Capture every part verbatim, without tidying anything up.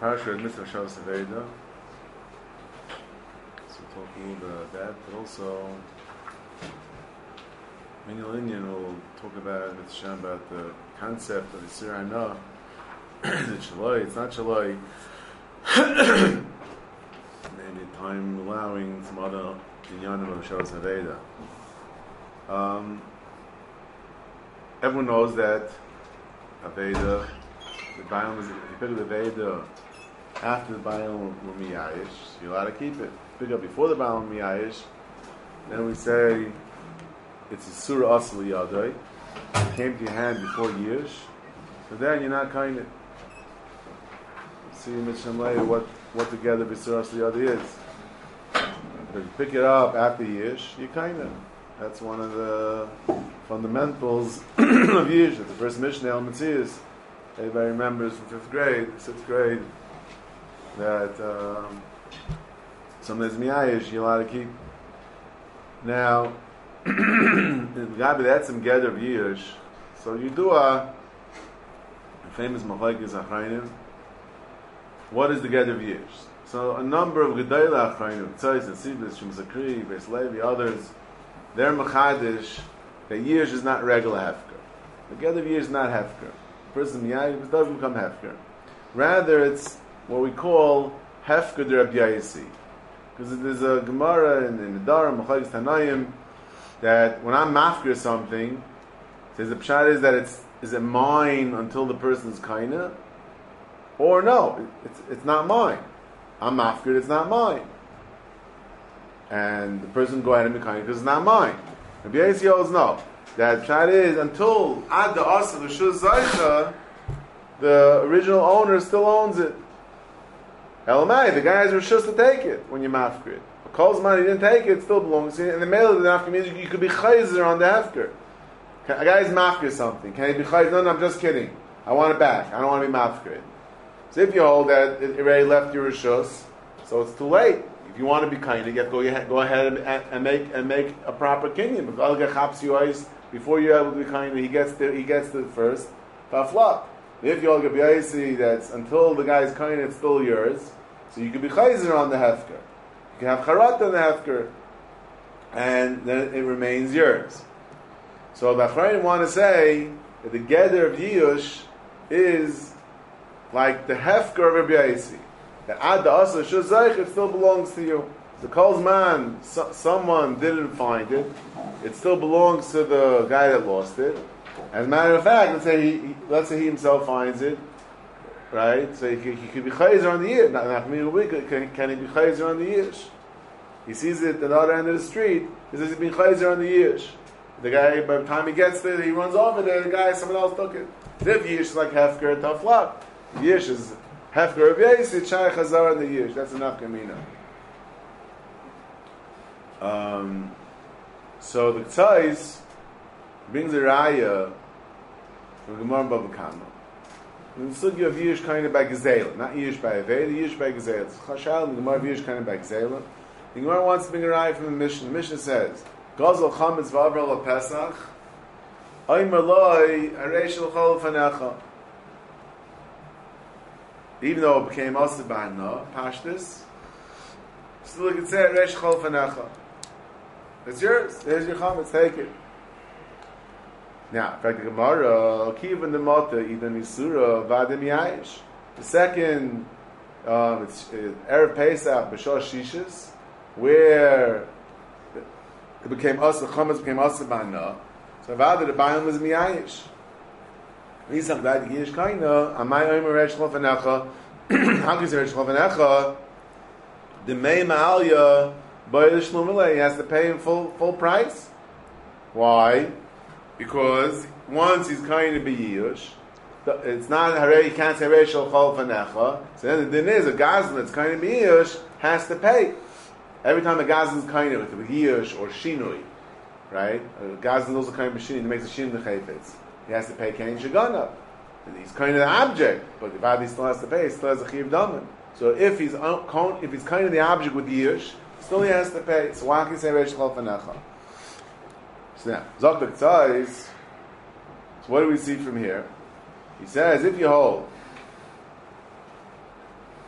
Parsha Mitzvah Shabbos Aveda. So we'll talk a little bit about that, but also Manuel Indian will talk about with Shem about the concept of the Sir Anah. Is it Shaloi? It's not Shaloi. Maybe time allowing some other Inyanim of Shabbos Aveda. Um, everyone knows that Aveda, the Bible is, if you pick up the Aveda after the Bible will Miyayish, you're allowed to keep it. Pick up before the Bible Miyayish, then we say it's a Surah Asli Yadai. It came to your hand before Yish, so then you're not kind of see in Mishnah later what, what together with Surah Asli Yadai is. But if you pick it up after Yish, you kind of. That's one of the fundamentals of Yish. It's the first Mishnah El Metzias. Everybody remembers from fifth grade, sixth grade, that um, something that's miyayish, you're allowed to keep. Now, Gabi, that's some gather of Yish. So you do a famous Machlokes Achrayim. What is the gather of Yish? So a number of Gedolei Achrayim, Tzais and Sibis, Shum Zakri, Beis Levi, others, they're Machadish that Yish is not regular Hefker. The gather of Yish is not Hefker. Person miyayish doesn't become hefker. Rather, it's what we call hefker de Rabbi Yaisi. Because there's a Gemara in, in the Dara, Machlokes Tanayim, that when I'm mafker something, says the pshat is that it's is it mine until the person's kaina, or no, it's it's not mine. I'm mafker, it's not mine, and the person go ahead and be kaina because it's not mine. Rabbi Yaisi always no. That pshat is until ad the asa l'shuz zaycha, the original owner still owns it. Elamai, the guy has rishus to take it when you mafker it. Calls money, he didn't take it, it still belongs to you. And the mail of the nafka means you could be chayzer on the hefker. A guy's mafker something. Can he be chayzer? No, no, I'm just kidding. I want it back. I don't want to be mafker. So if you hold that it already left your rishus, so it's too late. If you want to be kind, you have to go, go ahead and, and make and make a proper kinyan. If I'll get chaps you eyes. Before you're able to be kind, he gets the he gets the first taflak. If you all get biyaisi, that's until the guy's kind, it's still yours. So you can be chayzer on the hefker. You can have charat on the hefker, and then it remains yours. So the Achrayim want to say that the gather of Yish is like the hefker of biyaisi. That ad the asa shuzayich, it still belongs to you. The Kol's man, so, someone didn't find it. It still belongs to the guy that lost it. As a matter of fact, let's say he, he let's say he himself finds it, right? So he, he could be chayzer on the yish. Not, not can, can he be chayzer on the yish? He sees it at the other end of the street. He says he's been chayzer on the yish. The guy, by the time he gets there, he runs over there. The guy, someone else took it. If yish is like hefker, tough luck. Yish is hefker of yes, it's shay chazar on the yish. That's enough kamina. Um, so the Tzais brings a raya from Gemara Bava Kama. The sugya of Yish kind of by Gezela, not Yish by Aveda, Yish by Gezela. It's Chashal and the Gemara of Yish kind of by Gezela. The Gemara wants to bring a raya from the Mishnah. The Mishnah says, Gazel chametz v'avra la Pesach, Aymer loy areish l'chol fanecha. Even though it became also by no Pashtus, still you could say areish l'chol fanecha. It's yours. There's your chametz. Take it. Now, in fact, the Gemara, Kivan the Mata, Idan Yisura, Vadim Yayish. The second, um, it's Erev Pesach, B'Shor Shishis, where it became us, the chametz became us b'ana. So Vadim the Bayam was Miyayish. Yisach Vadim Yish Kaina, Amay Omer Resh Chofanecha. How can you say Resh Chofanecha? The Mei Ma'alya. He has to pay him full full price. Why? Because once he's kind to be Yish, it's not Harei. You can't say Harei Shel Chol Fanecha. So then the din is a Gazlan that's kind to be Yish has to pay every time a Gazlan is kind of it could be Yish or Shinui, right? A Gazlan also kind of machine that makes a Shin the Chayfetz. He has to pay Kain Shagana. He's kind of the object, but the Vadi still has to pay. He still has a Chiv Daman. So if he's if he's kind of the object with Yish, still he has to pay. So why can you say Reish Chol Fanecha? So now, Zoktak Tzais. So what do we see from here? He says, if you hold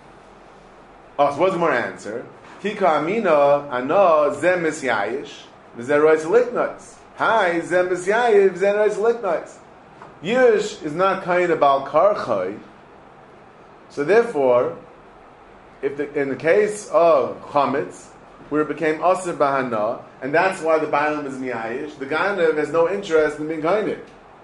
Oh, so what's more answer? Kika amina ana zem misyayish v'zeh rois liknois. Hi, zem misyayish v'zeh rois liknois. Yish is not kind of bal karchai. So therefore, if the, in the case of chametz, where it became aser bahana, and that's why the bailam is miyayish, the ganav has no interest in being kind.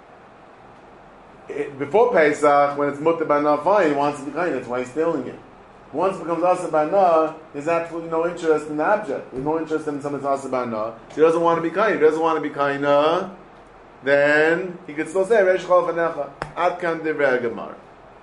Before Pesach, when it's mutter bahana, fine, he wants to be kind. That's why he's stealing it. Once it becomes aser bahana, there's absolutely no interest in the object. There's no interest in something's aser bahana. So he doesn't want to be kind. If he doesn't want to be kind, then he could still say Reish Chol Fanecha. Ad kan divrei Gemara.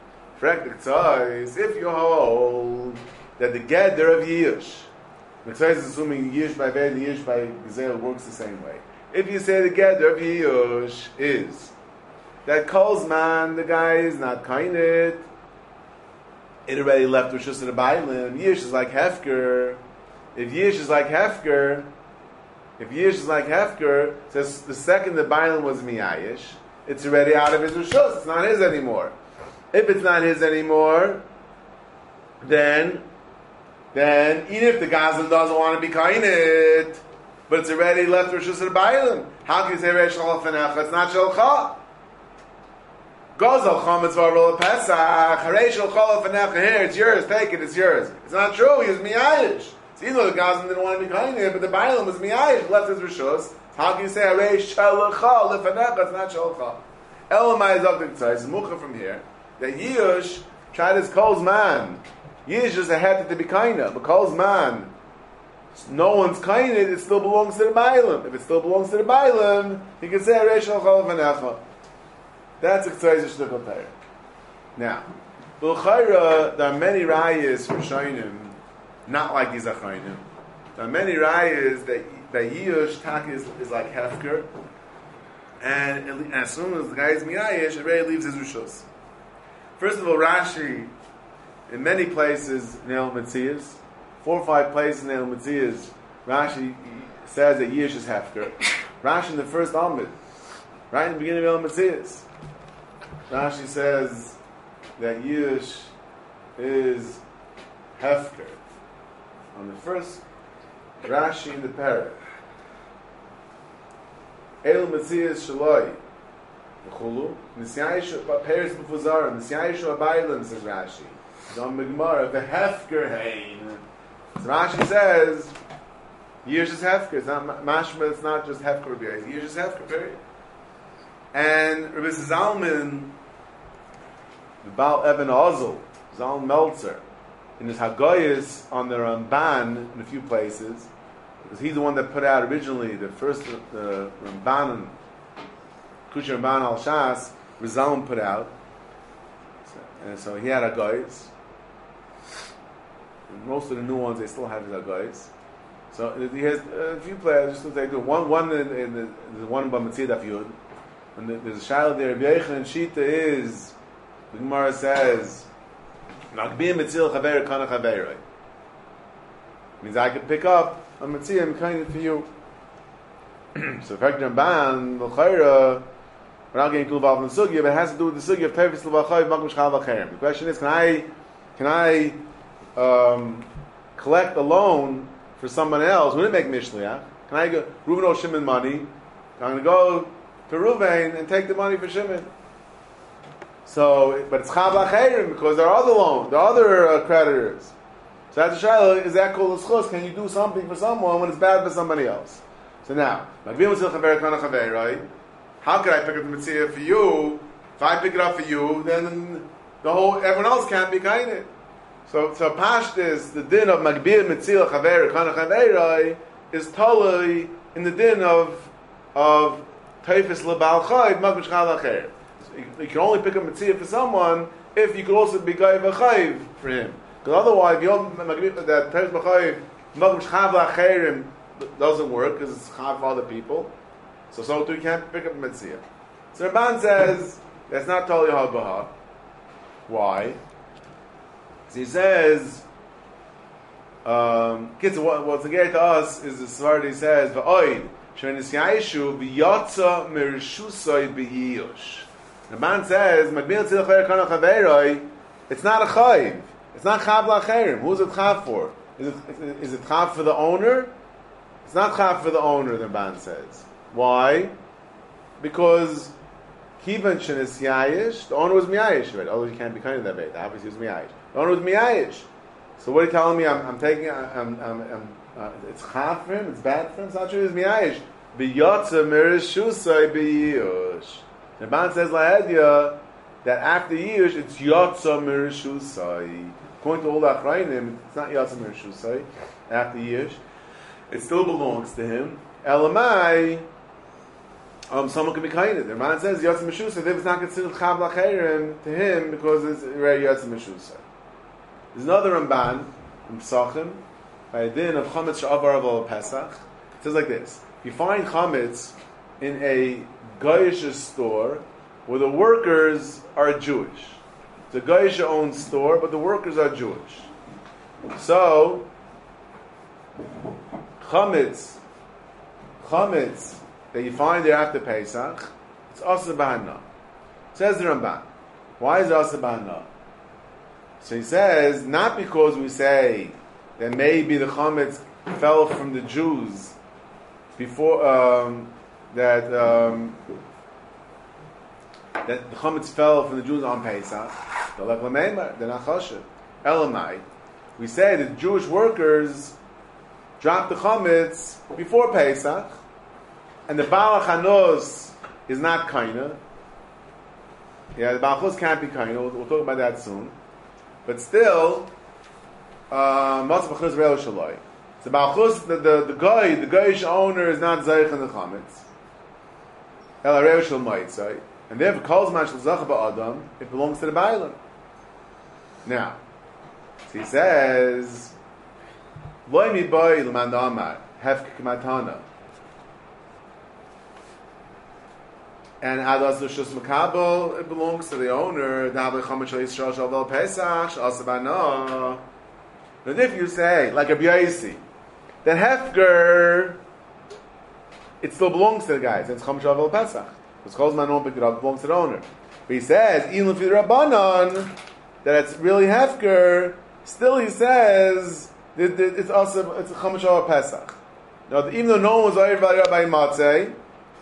If you hold that the gather of Yish, the Ktsois is assuming Yish by Ved, Yish by Gezel works the same way. If you say the gather of Yish is that Kolzman, the guy is not kainit, it already left Rishus of the Bailim. Yish is like Hefker. If Yish is like Hefker, if Yish is like Hefker, says the second the Bailim was Miyayish, it's already out of his Rishus. It's not his anymore. If it's not his anymore, then, then even if the Gazlan doesn't want to be kainit, but it's already left Rishus of the Bailim, how can you say Reish Chol Fanecha? It's not Shelcha. Gozal Chametz Varol Pesach. Reish Chol Fanecha. Here, it's yours. Take it. It's yours. It's not true. He was Miyayish. So even though the Gazlan didn't want to be kainit, but the Bailim was Miyayish, left his Rishus. How can you say Reish Shelcha Lefanecha? It's not Shelcha. Elamai is up to the Tzai. Mucha from here. That Yish tried his Kol's man. Yish is a head to be kaina, but Kol's man, no one's kaina, it still belongs to the Bailim. If it still belongs to the Bailim, he can say Reish Chol Fanecha. That's a Ktsois Sh'tukal Torah. Now, B'Chayra, there are many rayas for Shainim, not like these Achainim. There are many rayas that that Yish Tak is, is like Hefker, and, and as soon as the guy is Miyayish, it already leaves his Rishus. First of all, Rashi, in many places in El Metzias, four or five places in El Metzias, Rashi says that Yish is Hefker. Rashi in the first Amid, right in the beginning of El Metzias, Rashi says that Yish is Hefker. On the first Rashi in the Perek, El Metzias Shaloi, Chulu, Nisyaishu, Paris Bufuzar, Nisyaishu Abailim, says Rashi. Don Megmara, the Hefker Hain. So Rashi says, Yish is Hefker. It's not Mashma, it's not just Hefker, Yish is Hefker, period. And Rabbi Zalman, the Baal Eben Ozel, Zalman Meltzer, in his Hagoyis on the Ramban in a few places, because he's the one that put out originally the first the Ramban, Kusher Ramban al Shas, Rizalman put out. So, and so he had Hagoyis. Most of the new ones they still have his Hagoyis. So he has a few players. Just to take one, one in, in the, the one in Bamitzid Afyud. And there's a shaila there. Rabbi Yechon and Shita is, the Gemara says, Magbiyim Mitzil Chaver Kana Chaveroi. Means I could pick up a Mitzil and kind it for you. So if Hekder Ban, L'chayra, we're not getting too involved in the sugya, but it has to do with the sugya of Tevis L'vachayiv Makum Shchal V'cherem. The question is, can I, can I um, collect a loan for someone else? Wouldn't it make Mishliach? Can I go, Reuben owes Shimon money, I'm going to go to Reuven and take the money for Shimon. So, but it's Chav L'cherim because there are other loans, there are other uh, creditors. So that's a shayla, is that called a schus? Can you do something for someone when it's bad for somebody else? So now, how could I pick up the mitzvah for you? If I pick it up for you, then the whole everyone else can't be kind of. So, so Pashtis, the din of Magbir Mitzil Chaver Kana Chaveroi is totally in the din of of Teifis Lebal Chayv Makum Shchal Acher. You can only pick up mitzvah for someone if you could also be Gaiv Chayv for him. Because otherwise, if you don't Magbir that Teifis B'Chayv Makum Shchal Acherim doesn't work because it's Chav for other people. So so too you can't pick up a mitzvah. So Ramban says that's not totally Habaha. Why? He says, um, kids, what, what's again to us is the Svar he says, "V'oid shenisyaishu v'yatsa mirshusay b'yiyosh." The man says, "Magbil tzil chaver kana chaveroi." It's not a chayv. It's not chav l'acherim. Who's it chav for? Is it, is it chav for the owner? It's not chav for the owner, the Ramban says. Why? Because kivan shenis yayish, the owner was miyayish, right? Although you can't be kind of that way. Obviously, he was miyayish. The owner was miyayish. So what are you telling me? I'm, I'm taking. I'm. I'm, I'm uh, it's chav for him. It's bad for him. It's not true. He's miyayish. B'yotza mirishusay b'yiyush. The Ramban says lahedya that after Yish, it's Yatsa Mirishusai. According to all the Achrayim, it's not Yatsa Mirishusai. After Yish, it still belongs to him. Elamai, um, someone can be kind of. The man says Yatsa Mirishusai. If it's not considered Chav L'Cheirim to him because it's already Yatsa Mirishusai. There's another Ramban in Pesachim by a din of Chametz Sha'avar Aval Pesach. It says like this: if you find Chametz in a Goyish store where the workers are Jewish. It's a Goyish owned store, but the workers are Jewish. So, chametz, chametz that you find there after Pesach, it's Asa B'Hana. Says the Ramban. Why is it Asa B'Hana? So he says, not because we say that maybe the chametz fell from the Jews before, um, that, um, that the chametz fell from the Jews on Pesach. They're not chashiv. Elamai. We say that Jewish workers dropped the chametz before Pesach, and the Baal HaChanos is not kaina. Yeah, the Baal HaChanos can't be kaina. We'll, we'll talk about that soon. But still, Matzah B'Chanos Re'el Shaloi. So Baal HaChanos, the, the, the guy, the Goyish owner is not Zayich in the chametz. El Re'el Shaloi. And therefore, Kol Zman Shel Zacha Ba'Adam, it belongs to the Bailam. Now, so he says, Loi mi boi l'man da'amar, hefke k'matana. And Adas Lushus Makabel, it belongs to the owner, Da'abli Chametz Shel Yisrael Shel Vel Pesach, Shel Asa B'Hana. But if you say, like a B'yaisi, that Hefker, it still belongs to the guys, it's Chametz Shel Vel Pesach. Because Kol Zman won't pick it up, it belongs to the owner. But he says, even if you're Rabbanon, that it's really Hefker, still he says that it's also it's a Chametz Shel Pesach. Now, even though no one was Oyer by Rabbi Matzeh,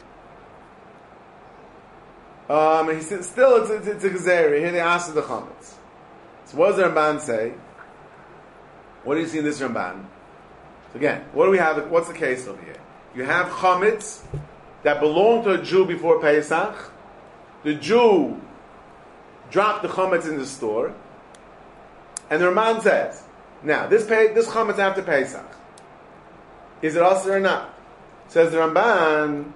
um, he said, still it's, it's, it's a Gezerah. Here they asked the Chametz. So what does the Ramban say? What do you see in this Ramban? So again, what do we have? What's the case over here? You have Chametz that belonged to a Jew before Pesach. The Jew dropped the chametz in the store, and the Ramban says, now, this pay, this chametz after Pesach, is it also or not? Says the Ramban,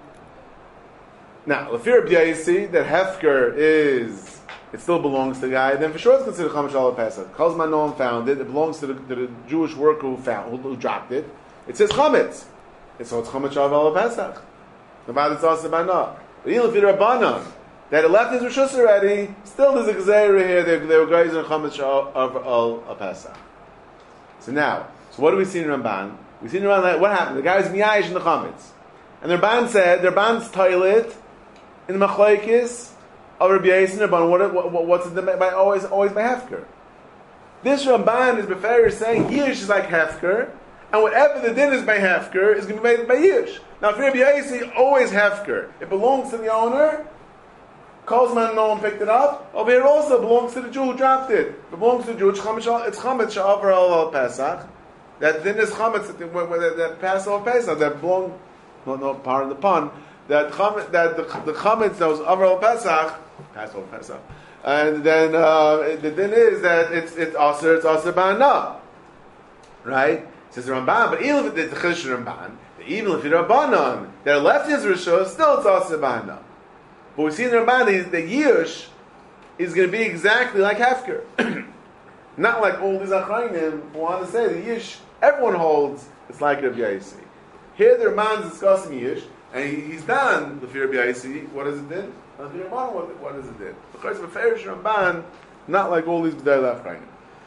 now, Lefir B'Yaisi, that Hefker is, it still belongs to the guy, then for sure it's considered chametz Shel Pesach. Kol Zman no one found it, it belongs to the, to the Jewish worker who found, who, who dropped it. It says chametz. And so it's chametz Shel Pesach. About it's also B'Hana. But even if you're a Rabbanon, that it left his Rishus already, still there's a Gezerah here, they, they were guys in Chametz of Al Pesach. So now, so what do we see in Ramban? We see in Ramban, what happened? The guy was Miyayish in the Chametz. And the Ramban said, the Ramban's toilet in the Machlaikis of Rabbi Yossi and Ramban, what, what, what's it by, always, always by Hefker? This Ramban is Befer saying, Yish is like Hefker, and whatever the din is by Hefker is going to be made by Yish. Now, for Rabbi Yossi, always Hefker. It belongs to the owner. Kol Zman no one picked it up. Over here also belongs to the Jew who dropped it. It belongs to the Jew. It's Chametz. It's Chametz Sha'avar Al Pesach. That din is Chametz that, that Passover Pesach that belong. No, no, pardon the pun. That Chametz, that the, the Chametz that was Avar Al Pesach, Passover Pesach, and then uh, the din is that it's it's Aser, it's Aser B'Hana, right? Says the Ramban, but even if it's the Chish Ramban, even if you're Rabbanon that left his Rishus, still it's Aser B'Hana. But we see in the Ramban that Yish is going to be exactly like Hefker. Not like all these Achrayim who want to say that Yish, everyone holds it's like Rabbi Yossi. Here the Ramban is discussing Yish, and he, he's done the fear of Rabbi Yossi. What does it do? What, what does it do? Because of a Farish Ramban, not like all these B'dei Achrayim.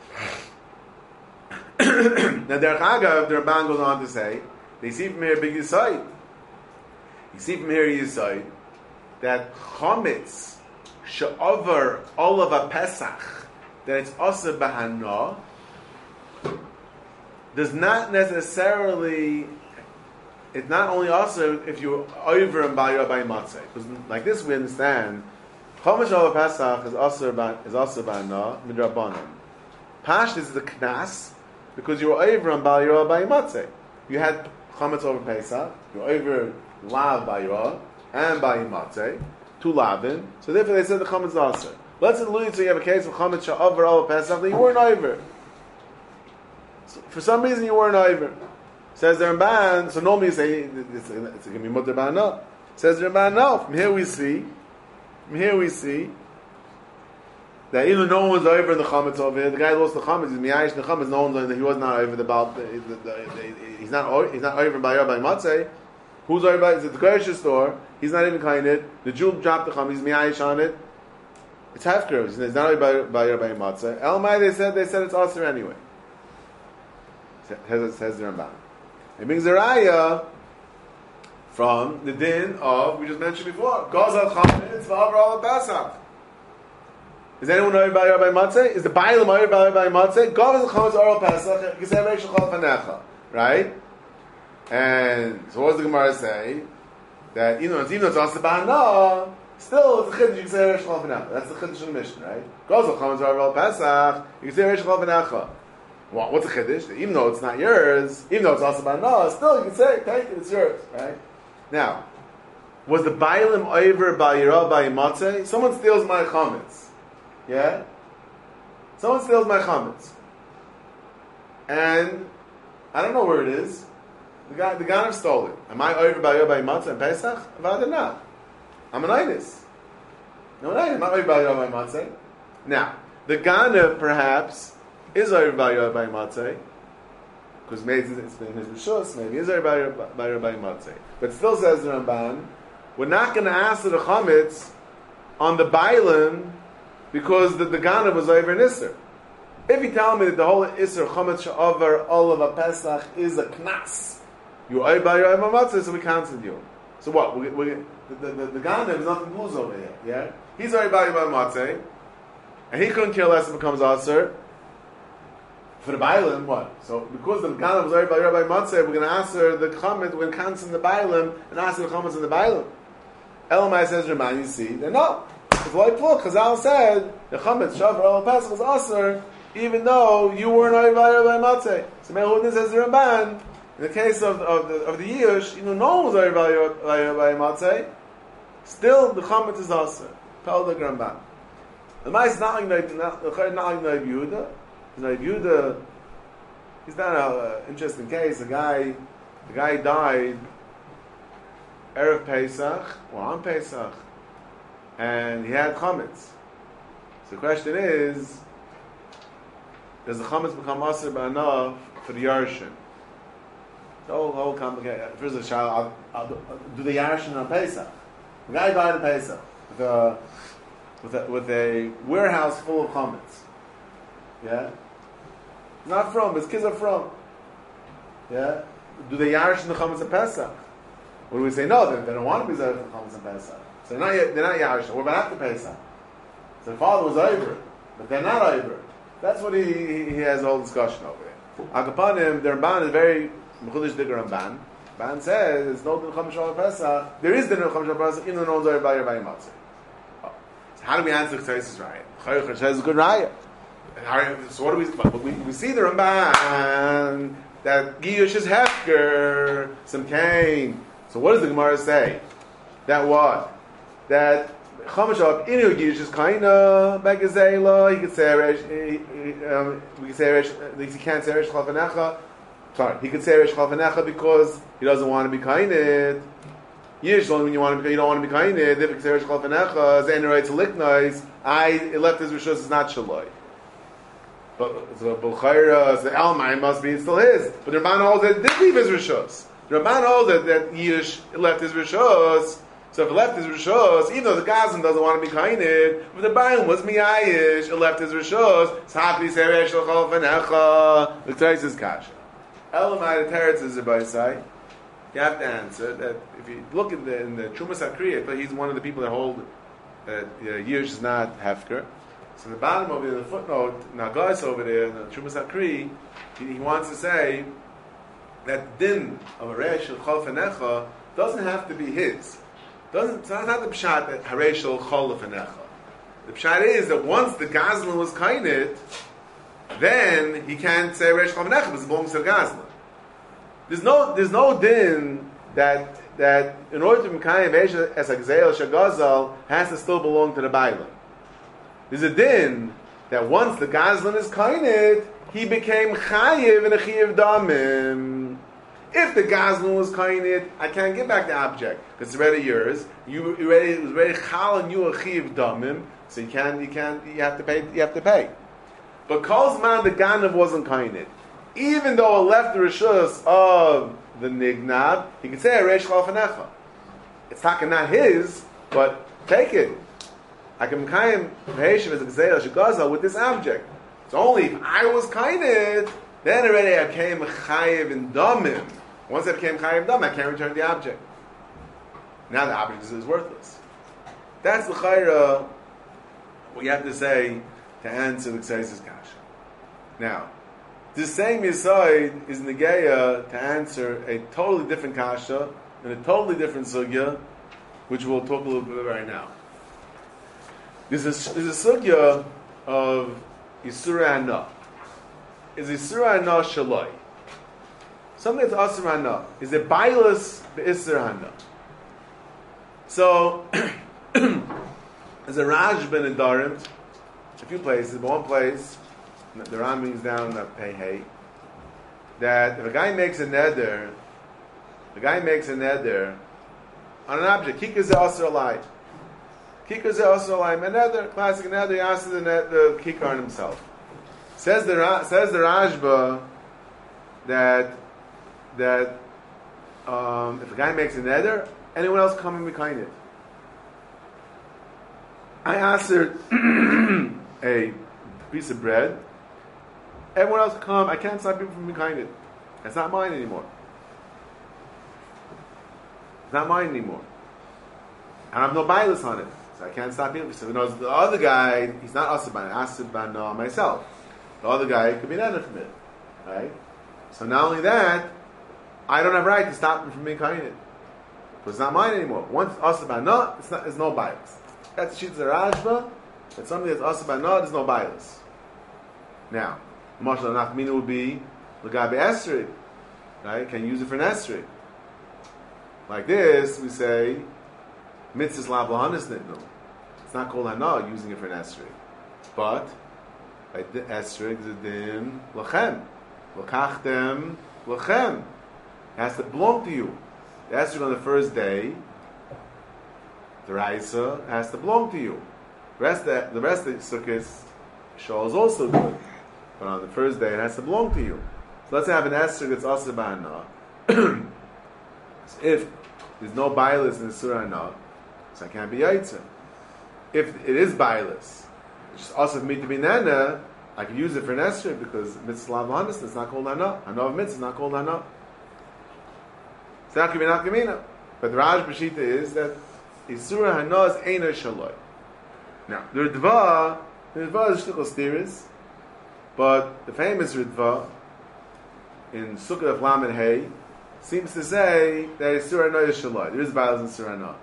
Now, Derech Agav, the Ramban goes on to say, they see from here big Yisayid. You see from here Yisayid that chametz she'over olav a Pesach that it's also bahana does not necessarily, it's not only also if you're over and by your by matzah. Because like this we understand, Chomesh Olav Pesach is also about is also bahana midrabanan. Pash is the knas because you were over and by your by matzah. You had Chometz over Pesach, you were over lav by your and by matzah, two lavin. So therefore they said the Chometz is also. Let's allude to you have a case of Chometz Sha'avar Olav Pesach that you weren't over. So for some reason you weren't over. Says the Ramban, so normally you say it's, it's going to be mutter ba'ana. Says the Ramban, no. From here we see, from here we see that even though no one was over in the Chometz over here, the guy lost the Chometz, he's miyayish the Chometz, no one's he was not over the about, the, the, the, the, he's not he's not over by Rabbi Matzeh. Who's over by? It's at the grocery store. He's not even kind it. The Jew dropped the Chometz, he's miyayish on it. It's half gross. It's not by by Rabbi Matzeh. Elmai, they said they said it's also anyway. Says, says the Ramban. It brings a raya from the din of we just mentioned before. Gozal chametz v'avra Pesach. Is anyone over by Rabbi Matzeh? Is the Bailam over by Rabbi Matzeh? Gozal chametz v'avra Pesach. Gisei reish l'chol fanecha. Right? And so what does the Gemara say? That you know, even though it's also bahana, still it's a chiddush. You can say reish l'chol fanecha. That's the chiddush of the Mishnah, right? Gozal chametz v'avra Pesach. You can say reish l'chol fanecha. Well, what's a chiddush? Even though it's not yours, even though it's also bahana, still you can say, take it, it's yours, right? Now, was the Bailam over by Yirah by Matzeh? Someone steals my chametz. Yeah? Someone steals my chametz. And I don't know where it is. The guy, the Ganav stole it. Am I over by Yirah by Matzeh and Pesach? Rather not. I'm an itis. No, I'm not over by Yirah by Matzeh. Now, the Ganav perhaps is over by Yirah by Matzeh. Because maybe it's been his rishus, maybe it's over by Yirah by Matzeh. But still says the Ramban, we're not going to ask the chametz on the Bailam because the, the Ganav was over in Isser. If you tell me that the whole Isser chametz sha'avar olav a Pesach is a knas, you're over by Yirah by Matzeh, so we counted you. So what? We, we, the, the, the, the Ganav is nothing to lose over here. Yeah, he's over by Yirah by Matzeh, and he couldn't kill less it becomes Aser. For the Bailam, what? So because the Ganav was over by Rabbi Matzeh, we're going to answer the chametz, we're going to cancel the Bailam and answer the chametz in the Bailam. Elamai says, Raman, you see, then no. It's like look, Chazal said the chametz shavar al Pesach was aser, even though you weren't over by Rabbi Matzeh. So Mehudin says the Ramban, in the case of of the of the Yush, you know, no one was over by Rabbi Matzeh. Still, the chametz is aser. Tell the Ramban. The Ma'is is not like not like Noib Yehuda. Noib Yehuda, he's not an interesting case. The guy, the guy died Erev Pesach, or on Pesach, and he had chametz. So the question is, does the chametz become aser b'anav for the Yarshin? The whole, whole complicated. First of all, I'll, I'll do, I'll do the Yarshin on Pesach. The guy died on Pesach with a, with a, with a warehouse full of chametz. Yeah? Not from, his kids are from. Yeah? Do they Yarish in the Chametz and Pesach? Or do we say, no, they, they don't want to be Zayir for the Chametz and Pesach. So they're not, they're not Yarish. What about after Pesach? So the father was over, but they're not over. That's what he, he, he has a whole discussion over there. Akapanim, the Ramban is very, Mechudish Digger Ramban. Ramban says, it's no Din Chametz Shalom Pesach. There is Din Chametz Shalom Pesach, even though no one's over by Rabbi Matzeh. So how do we answer the Chayes' Raya? Chayes is a good Raya. So what do we, we we see the Ramban that Giyush is hefker some cane. So what does the Gemara say? That what? That Chamashab inu Giyush is kaina begazela. He could say um, we could say he can't say Resh Chalfanecha. Sorry, he could say Resh Chalfanecha because he doesn't want to be kainit. Yish only when you want to be, you don't want to be kainit. If he could say Resh Chalfanecha, Zayin right to liknois. I left his rishus is not shaloi. But the Bulchaira, the Almai must be still his. But the Ramban holds that it did leave his Rishos. The Ramban holds that, that Yish left his Rishos. So if he left his Rishos, even though the Gazan doesn't want to be kainid, but the Bayan was Miyayish, it left his Rishos, so happy Seresh L'chol Fanecha, the Tais is Kasha. Elamai, the Teretz is by side. You have to answer that if you look at the, in the Trumas HaKriyat, but he's one of the people that hold that uh, Yish is not Hefker. So the bottom of the footnote, Nagas over there, the Trumas Hakri, he, he wants to say that din of a Harei Shel Chol Fenecha doesn't have to be his. Doesn't, it's not the pshat that Harei Shel Chol Fenecha. The pshat is that once the Gazlan was kainit, then he can't say Harei Shel Chol Fenecha because it belongs to the Gazlan. There's no, there's no din that that in order to be kainit as a Gzeil Shagazal has to still belong to the Bailam. There's a din that once the Gazlan is kainit, he became chayiv and a chayiv damim. If the Gazlan was kainit, I can't give back the object because it's already yours. You already it was already chal and you a chayiv damim, so you can't you can't you have to pay you have to pay. But Kol Zman the Ganav wasn't kainit, even though it left the rishus of the nignab, he could say Harei Shel Chol Fenecha. It's not his, but take it. I can kaim Hashem as a Gzeil Shegazal with this object. It's only if I was kainit, then already I became chayiv in damim. Once I became chayiv in damim, I can't return the object. Now the object is, is worthless. That's the chayra. What you have to say to answer the Kseisis kasha. Now, this same Yisoid is negeya to answer a totally different kasha and a totally different sugya, which we'll talk a little bit about right now. There's a, there's a sugya of Yisura Hana. Is Yisura Hana Shaloi? Something that's Asur Hana. Is it Bailus Be'isur Hana? So, there's a Rajban in Darim, a few places, but one place, the Ram brings down a Pei that if a guy makes a neder, the guy makes a neder on an object, Kikaz Asur Alai. Kikar also like another classic another. He asks the the kikar on himself. Says the says the Rashba that that um, if a guy makes a neder, anyone else come and be kind it. I answered a piece of bread. Everyone else come. I can't stop people from being kind it. It's not mine anymore. It's not mine anymore. I have no bias on it. So I can't stop people. So knows the other guy, he's not Asaban, Asaban no myself. The other guy could be none from it. Right? So not only that, I don't have right to stop him from being kind. Because it's not mine anymore. Once Asaban no, it's not there's no bias. That's the Shitz Rashba. That's something that's Asaban no, there's no bias. Now, Mashal Nachmina would be Lagabe Esrig. Right? Can you use it for an Esrig? Like this, we say Mitzvahs lav lahanis nitnu. It's not called hana using it for an esrig, but like the esrig is a din lachem, lakachtem lachem. It has to belong to you. The esrig on the first day, the raisa has to belong to you. The rest of the rest of the sukkahs shul is also good, but on the first day it has to belong to you. So let's have an esrig that's also b'hana. So if there's no bialis in the surah hana, so I can't be yaitza. If it is bialis, it's also for me to be nana, I can use it for an esrog because mitzvah lav lahanis, it's not called hana. Hana of mitzvah is not called hana. It's not kamina kamina. But the Raj Bashita is that Isura hana is eina shaloi. Now the Ritva, the Ritva is shtickle steeris, but the famous Ritva in Sukkah of Lamed Hay seems to say that Isura hana is shaloi. There is bialis in Isura hana.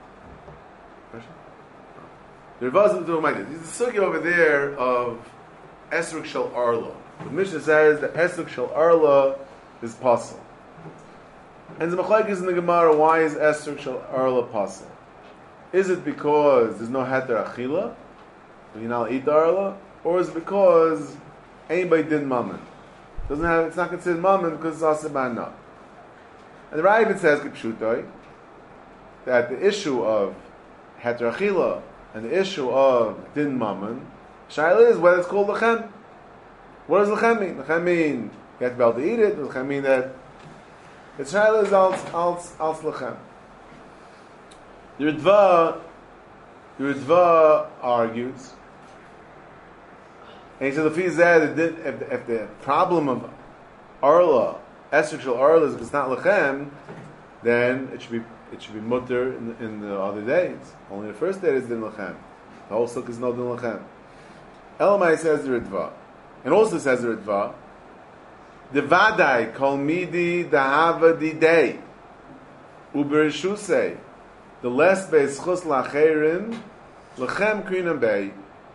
The Ritva is doing like this. There's a sugi over there of Esrog Shel Arla. The Mishnah says that Esrog Shel Arla is pasul. And the Machlekes is in the Gemara, why is Esrog Shel Arla pasul? Is it because there's no heter achila, so you're not eat the arla, or is it because anybody did mammon? Doesn't have it's not considered mammon because it's also ba'ana. And the Rai even says Kipshutoi that the issue of heter achila and the issue of din mammon, shaila is whether it's called lechem. What does lechem mean? Lechem mean you have to be able to eat it. Lechem mean that it's shaila is als als als lechem. The Ritva, the Ritva argues, and he said, if he said if, if the problem of arla, esrog shel arla is if it's not lechem, then it should be it should be mutter in, in the other days. Only the first day is din lechem. The whole sukkah is no din lechem. Elamai says the Ritva, and also says the Ritva, the Vadai kol midi dahava di day, uberishusei, the less beischus lacherim, lechem krinam bay.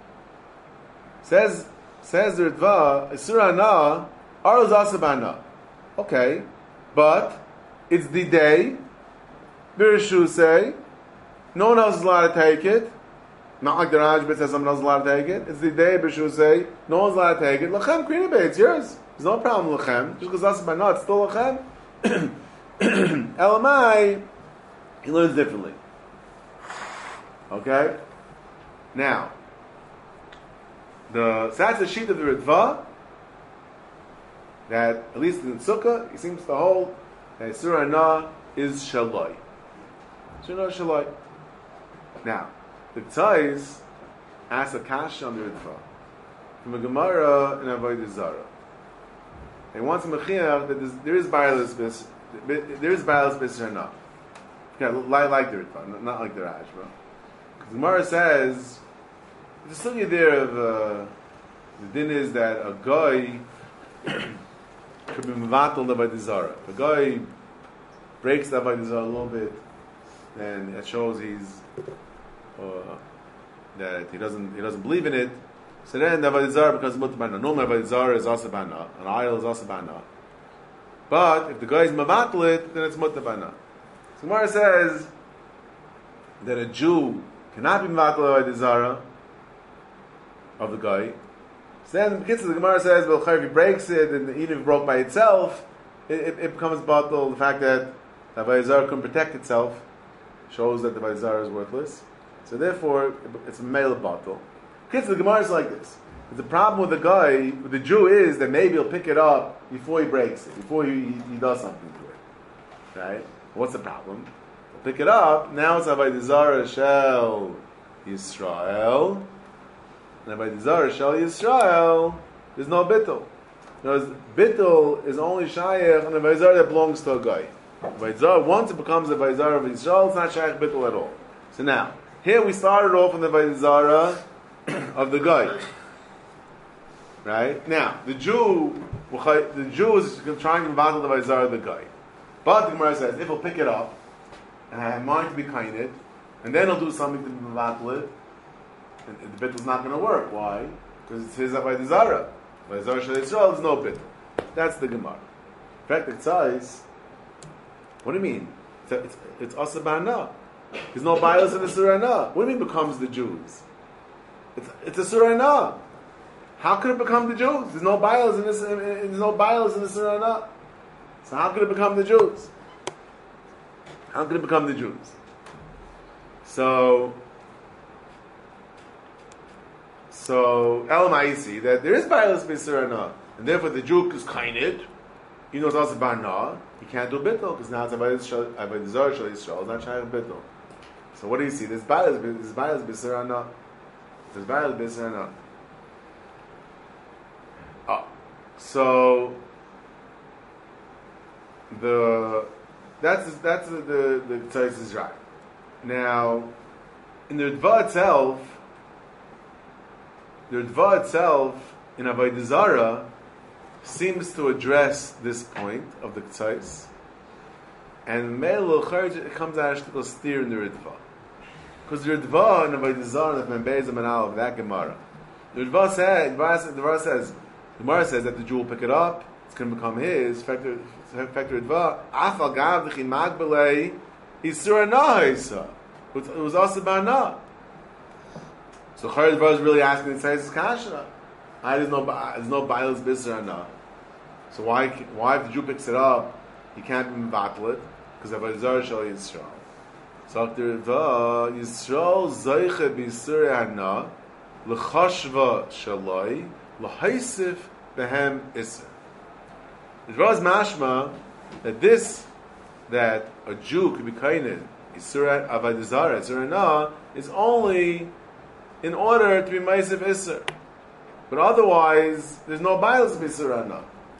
Says says the Ritva, Isur Hana, Aruz Asabana. Okay, but it's the day, Birishusei, no one else is allowed to take it. Not like the Rajbit says someone else is allowed to take it. It's the day, Birishusei, no one's allowed to take it. Lechem krinam bay, it's yours. There's no problem with Lechem. Just because Asabana, it's still Lechem. Elamai, he learns differently. Okay? Now, the so that's the sheet of the Ritva, that at least in Sukkah, he seems to hold that Isur Hana is Shaloi. Isur Hana is Shaloi. Now, the Tzais asks a kasha on the Ritva from a Gemara in Avodah Zarah. They want to mechiach that there is bialis bis, there is bialis bis Isur Hana. Okay, like, like the Ritva, not like the Rashba. The Gemara says, there's still the idea of uh, the din is that a guy could be mevatel the Avodah Zarah. If a guy breaks the Avodah Zarah a little bit, then it shows he's uh, that he doesn't he doesn't believe in it. So then the Avodah Zarah becomes mutabana. Normally Avodah Zarah is asabana, an idol is asabana. But if the guy is mevatel it, then it's mutabana. So Gemara says that a Jew cannot be mevatel Avodah Zarah of the guy. So then the kids of the Gemara says, well, if he breaks it, and even if it broke by itself, it, it, it becomes batal. The fact that the Avodah Zarah can protect itself shows that the Avodah Zarah is worthless. So therefore, it's a male batal. Kids of the Gemara is like this. The problem with the guy, with the Jew, is that maybe he'll pick it up before he breaks it, before he, he, he does something to it. Right? What's the problem? He'll pick it up, now it's Avodah Zarah Shel Yisrael. And by the Zarah Shal Yisrael, there's no bittul. Because bittul is only shayach on a Vayzar that belongs to a guy. Vayzar, once it becomes a Vayzar of Yisrael, it's not shayach bittul at all. So now, here we started off on the Vayzara of the guy. Right? Now, the Jew, the Jew is trying to battle the Vayzar of the guy. But the Gemara says, if he'll pick it up, and I have mind to be kind, and then he'll do something to battle it, and the bittul is not going to work. Why? Because it's his Avodah Zarah. Avodah Zarah Shel Yisrael, there's no bittul. That's the Gemara. In fact, it says, what do you mean? It's it's asabana. There's no bias in the Isur Hana. What do you mean becomes the Jews? It's it's a Isur Hana. How could it become the Jews? There's no bias in this. There's no bias in the Isur Hana. So how could it become the Jews? How could it become the Jews? So. So, El Ma'isi, that there is bias b'Isur Hana, and therefore the Jew is kainid, he knows also Barna, he can't do bittul, because now it's Avodah Zarah Shel Yisrael, it's not shayach bittul. So what do you see? There's bias, there's bias b'Isur Hana. There's bias b'Isur Hana. Ah, so the that's that's the the, the Tzais is right. Now, in the Ritva itself, the Ritva itself in Avodah Zarah seems to address this point of the Tzais, and Meil it comes out of steer in the Ritva, because the Ritva in Avodah Zarah of Membez and Manal, that Gemara, the Ritva says, the Gemara says, the Gemara says that the Jew will pick it up, it's going to become his. Factor factor Ritva. Afal gav d'chin magbelei Isur Hana. It was also Barna. So Chayyid Ritva is really asking the Tzais Kasha. There's no there's no bias b'Isur Hana. So why why if the Jew picks it up, he can't be mevatel it because Avodah Zarah Shel Yisrael. So after Ritva, Yisrael zoiche b'Isur Hana l'chashva shaloi l'haisif behem Isur. The Ritva is mashma that this that a Jew could be kained Isur Avodah Zarah Isur Hana is only in order to be Meisif Isur. But otherwise, there's no bias b'Isur Hana.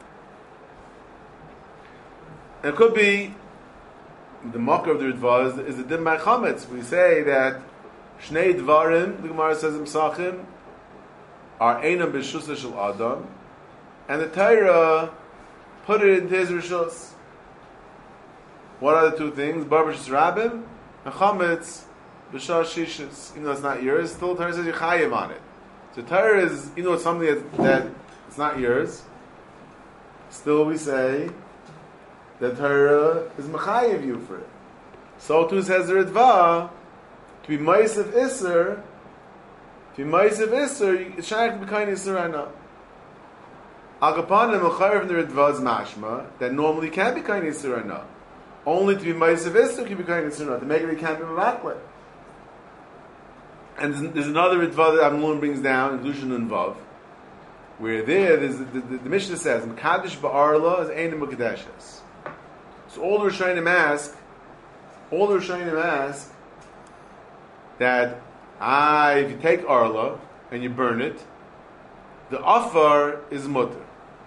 It could be the mocker of the Ritva is, is the Din by Chametz. We say that Shnei Dvarim, the Gemara says in Pesachim, are Einam B'Shusa Shel Adam, and the Torah put it into his Rishus. What are the two things? Bar B'Shus Rabbim and Chametz B'Shas Shishis. Even though it's not yours, still the Torah says you're chayiv on it. So Torah is, you know, it's something that, that it's not yours. Still we say that Torah is mechayiv you for it. So too says the Ritva, to be Ma'aseh Isser, to be Ma'aseh Isser, it's trying to be kind of Isser right now. Agapan and Mechayiv from the Ritva is mashma, that normally can't be kind of Isser right now. Only to be Ma'aseh Isser can be kind of Isser right now. To make it, it can't be Mavaklet. And there's, there's another Ritva that Amnulin brings down, inclusion and Vav, where there, there's, the, the, the Mishnah says, Mekadesh Ba'arla is Einim Mekadeshes. So all the Rishonim ask, all the Rishonim ask, that, ah, if you take Arla, and you burn it, the Afar is Mutter.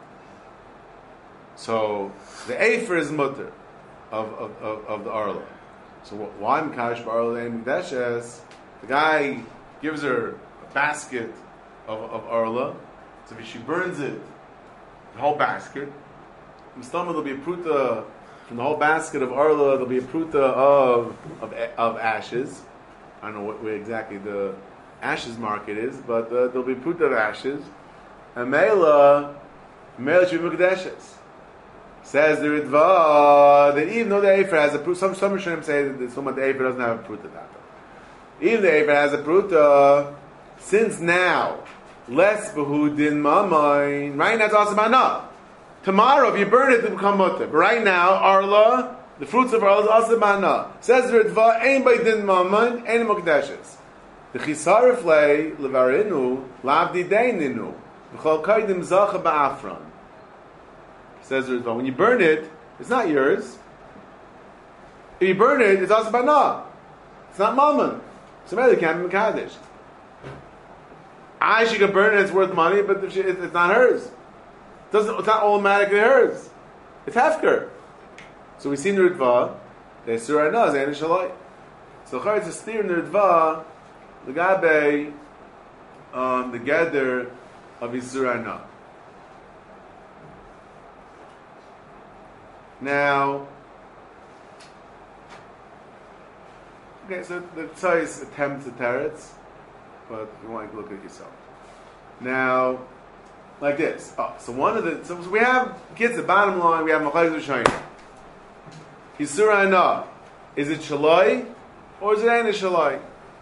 So, the Afer is Mutter of, of, of, of the Arla. So why Mekadesh Ba'arla Einim Mekadeshes? The guy gives her a basket of, of Arla. So if she burns it, the whole basket, in the stomach there'll be a pruta from the whole basket of Arla. There'll be a pruta of of, of ashes. I don't know what, where exactly the ashes market is, but uh, there'll be a pruta of ashes. And Mela, Mela should be Mekadeshes. Says the Ritva that even though the Efer has a pruta, some some Rishonim say that some of the Efer doesn't have a pruta that. Even the Efer has a pruta, since now, less behudin mamain, right now it's also mana. Tomorrow, if you burn it, it will become mutter. But right now, Arla, the fruits of Arla is also mana. Says the Ritva, ein by din mamain, ein mokdeshes. The chisarif lei, levarinu, lavdi deininu, v'chol kaidim zacha ba'afran. Says the Ritva, when you burn it, it's not yours. If you burn it, it's also mana. It's not mammon. Somebody can't be Mekadesh. I she can burn it, it's worth money, but if she, it, it's not hers. It doesn't, it's not automatically hers. It's Hefker. So we see in the Ritva, the Surah Naz, and Shalai. So it's a steer in the Ritva, the Gabe, um, the gather of Yisura Na. Now, okay, so the Tzais attempts the teretz, but you want to look at it yourself. Now, like this. Oh, so one of the, so we have, kids, the bottom line, we have Machlokes Rishonim. Yisura Na, is it Shalai, or is it Ein Shalai?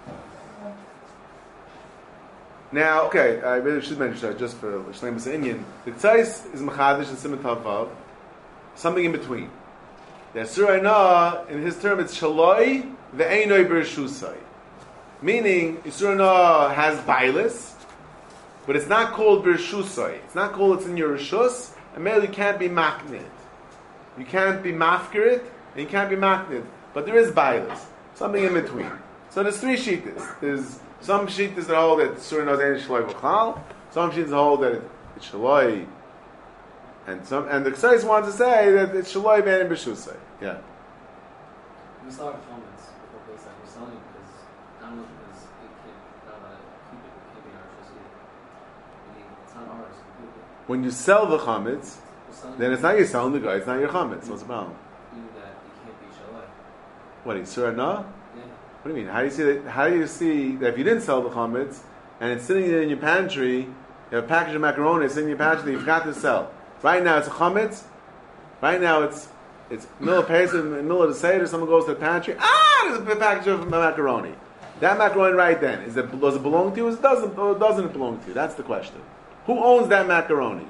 Now, okay, I really should mention that just for Shleim B'Sa'inyan. The Tzais is Mechadish and Siman Tavav, something in between. The Yisura Na, in his term, it's Shalai, Ve'enoi B'Rishusai. Meaning, Yisura Na has Bailis, but it's not called B'Rishusai. It's not called it's in your Rishus, and maybe you can't be Maknid. You can't be Mafkirit, and you can't be Maknid. But there is Bailis, something in between. So there's three Shittas. There's some Shittas that hold that Yisura Na is Ein Shalai V'Chal, some Shittas hold that it's Shalai, and some, and the Ksais wants to say that it's Shalai Ve'en B'Rishusai. Yeah. We saw our comments before place that we're selling because I don't know because it can't uh, keep it, it can't be ours just either. I mean, it's not ours completely. When you sell the chametz, then it's not you selling the guy, it's not your chametz. What's the problem? Meaning that it can't be shalai. What, Yisura Na? Yeah. What do you mean? How do you see that? How do you see that if you didn't sell the chametz and it's sitting there in your pantry, you have a package of macaroni sitting in your pantry that you forgot to sell? Right now it's a chametz. Right now it's It's middle of Pesach, in the middle of the Seder, someone goes to the pantry, ah, there's a package of macaroni. That macaroni right then, is it, does it belong to you or doesn't, or doesn't it belong to you? That's the question. Who owns that macaroni?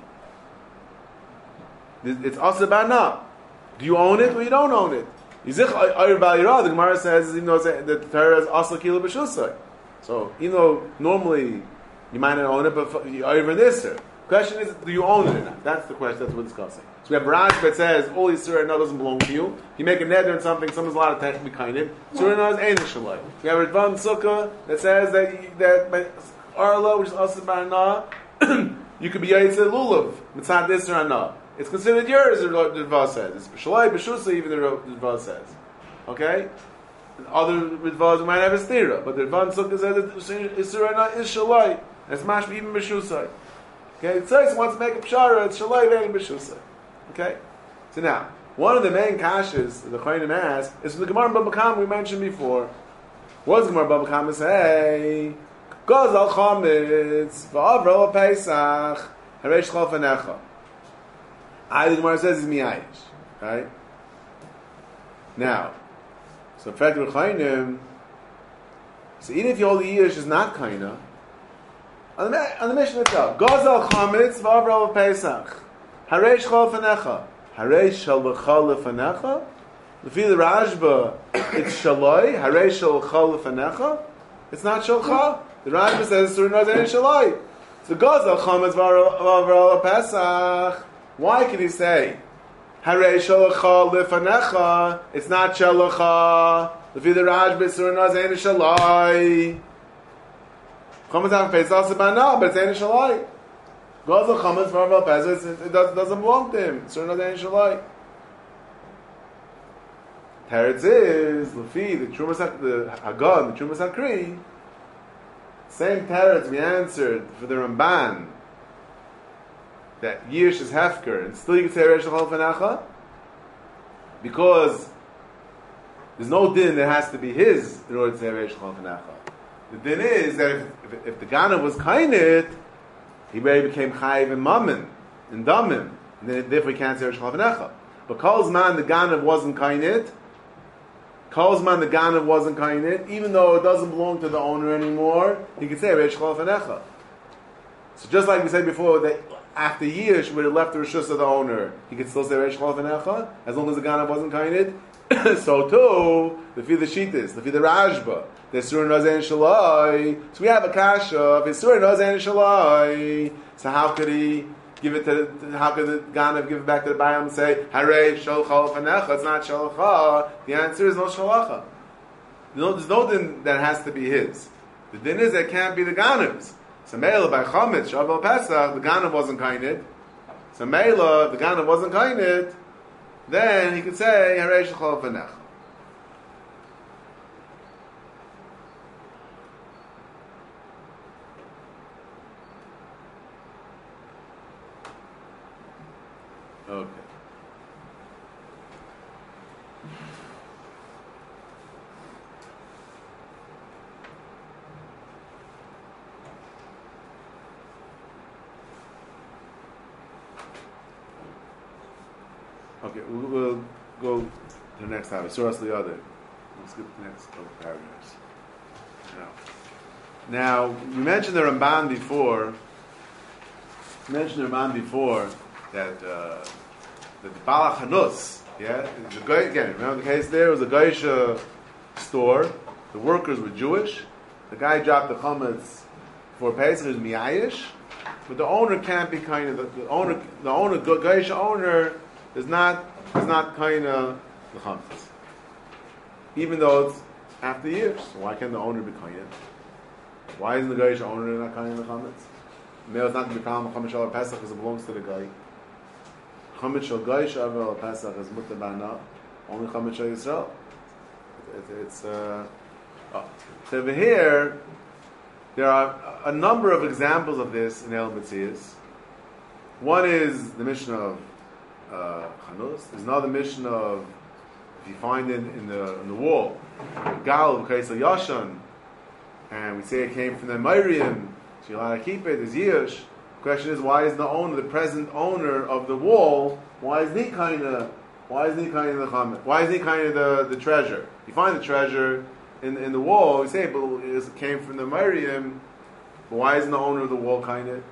It's Asa Bana. Do you own it or you don't own it? The Gemara says, even though that the Torah is Asa Kila B'Shusay. So, you know, normally you might not own it, but you're over this, sir. The question is, do you own it or not? That's the question, that's what we're discussing. So we have Rashi that says, all Yisura Na doesn't belong to you. You make a neder on something, someone's allowed to take me kind of. Yisura Na is Ein Shalai. We have Ritvan Sukkah that says that, that by Arla, which is also Barna, you could be Yaitse Lulav, Mitzad Yisura Na. It's considered yours, the Ritva says. It's Shalai, B'Shusa, even the Ritva says. Okay? Other Ritvas might have a stira, but the Ritvan Sukkah says that Yisura Na is Shalai. It's mashma even b'shusay. Okay, Tzais wants to make a pshara, it's shalai ve'en b'shusay. Okay? So now, one of the main kashas the Chayim asked is from the Gemara in Bava Kama we mentioned before. What does Gemara Bava Kama say? Gozal chametz v'avro pesach haresh chol fanecha. I the Gemara says is miyayish. Right? Now, so in fact, the Chayim, so even if you hold the Yish is not kaina, on the, on the mission itself, Gozal chametz v'avro pesach haresh chol fanecha. Harei shalachal lefanecha. Lefi the Rashba, it's shaloi. Harei shalachal lefanecha. It's not shalcha. The Rashba says it's not shaloi. So Gozal chametz v'avral pesach. Why can he say Harei shalachal lefanecha? It's not shalacha. Lefi the Rashba, it's not shaloi. Chametz v'avral pesach sebana, but it's ain't shaloi. Gozal chametz v'avral pesach, it doesn't belong to him. It's not ain't shaloi. Teretz is Lefi the Trumas the Hagad the Trumas Hakri. Same teretz we answered for the Ramban that Yish is Hefker and still you can say Reish Chol Fanecha because there's no din that has to be his in order to say Reish Chol Fanecha. The din is that if, if, if the Ganav was kainit, he really became chayiv and mammon and damim, and then therefore he can't say Reish Chol Fanecha. But Kol's man the Ganav wasn't kainit. Kolzman the Ganav wasn't kainit, even though it doesn't belong to the owner anymore, he could say Reish Chol Fanecha. So just like we said before, that after years would have left the rishus of the owner, he could still say Reish Chol Fanecha, as long as the Ganav wasn't kainit. So too, the fi the Shitas, the fi the Rashba, the Sur Nazen Shalai. So we have a kasha, if it's Sur Nazen Shalai, so how could he give it to, how could the Ganav give it back to the Bayam and say, Harei Shalcha Fanecha, it's not Shalcha? The answer is no Shalacha. No, there's no din that has to be his. The din is that it can't be the Ganav's. So Meila by Chametz, Shavuot Pesach, the Ganav wasn't kainit. So Meila, the Ganav wasn't kainit, then he could say, Harei Shalcha Fanecha. Okay. Okay, we'll, we'll go to the next topic. Source the other. Let's skip the next couple paragraphs. Now, now we mentioned the Ramban before. We mentioned the Ramban before. That uh, that the Balach Hanus, yeah, the guy again. Remember the case there? It was a Geisha store. The workers were Jewish. The guy dropped the chametz for Pesach. It was miyayish, but the owner can't be kind of the, the owner. The owner, Geisha owner, is not is not kind of the chametz, even though it's after years. So why can't the owner be kind of? Why isn't the Geisha owner not kind of the chametz? Maybe it's not to be found chametz shal Pesach because it belongs to the guy. Chametz shel Goy shavel Pesach is mutar b'ana. Only chametz shel Yisrael. It, it's uh, oh. So over here, there are a number of examples of this in El Metzias. One is the mission of uh, Chanus. There's another mission of, if you find it in the in the wall, Gal V'Kaisel Yashan, and we say it came from the Miriam, so you're allowed to keep it. There's Yish. The question is, why is the owner, the present owner of the wall, why is he kind of, why is he kind of the chametz? Why is he kind of the, the treasure? You find the treasure in in the wall. You say, but it came from the Miriam. But why isn't the owner of the wall kind of?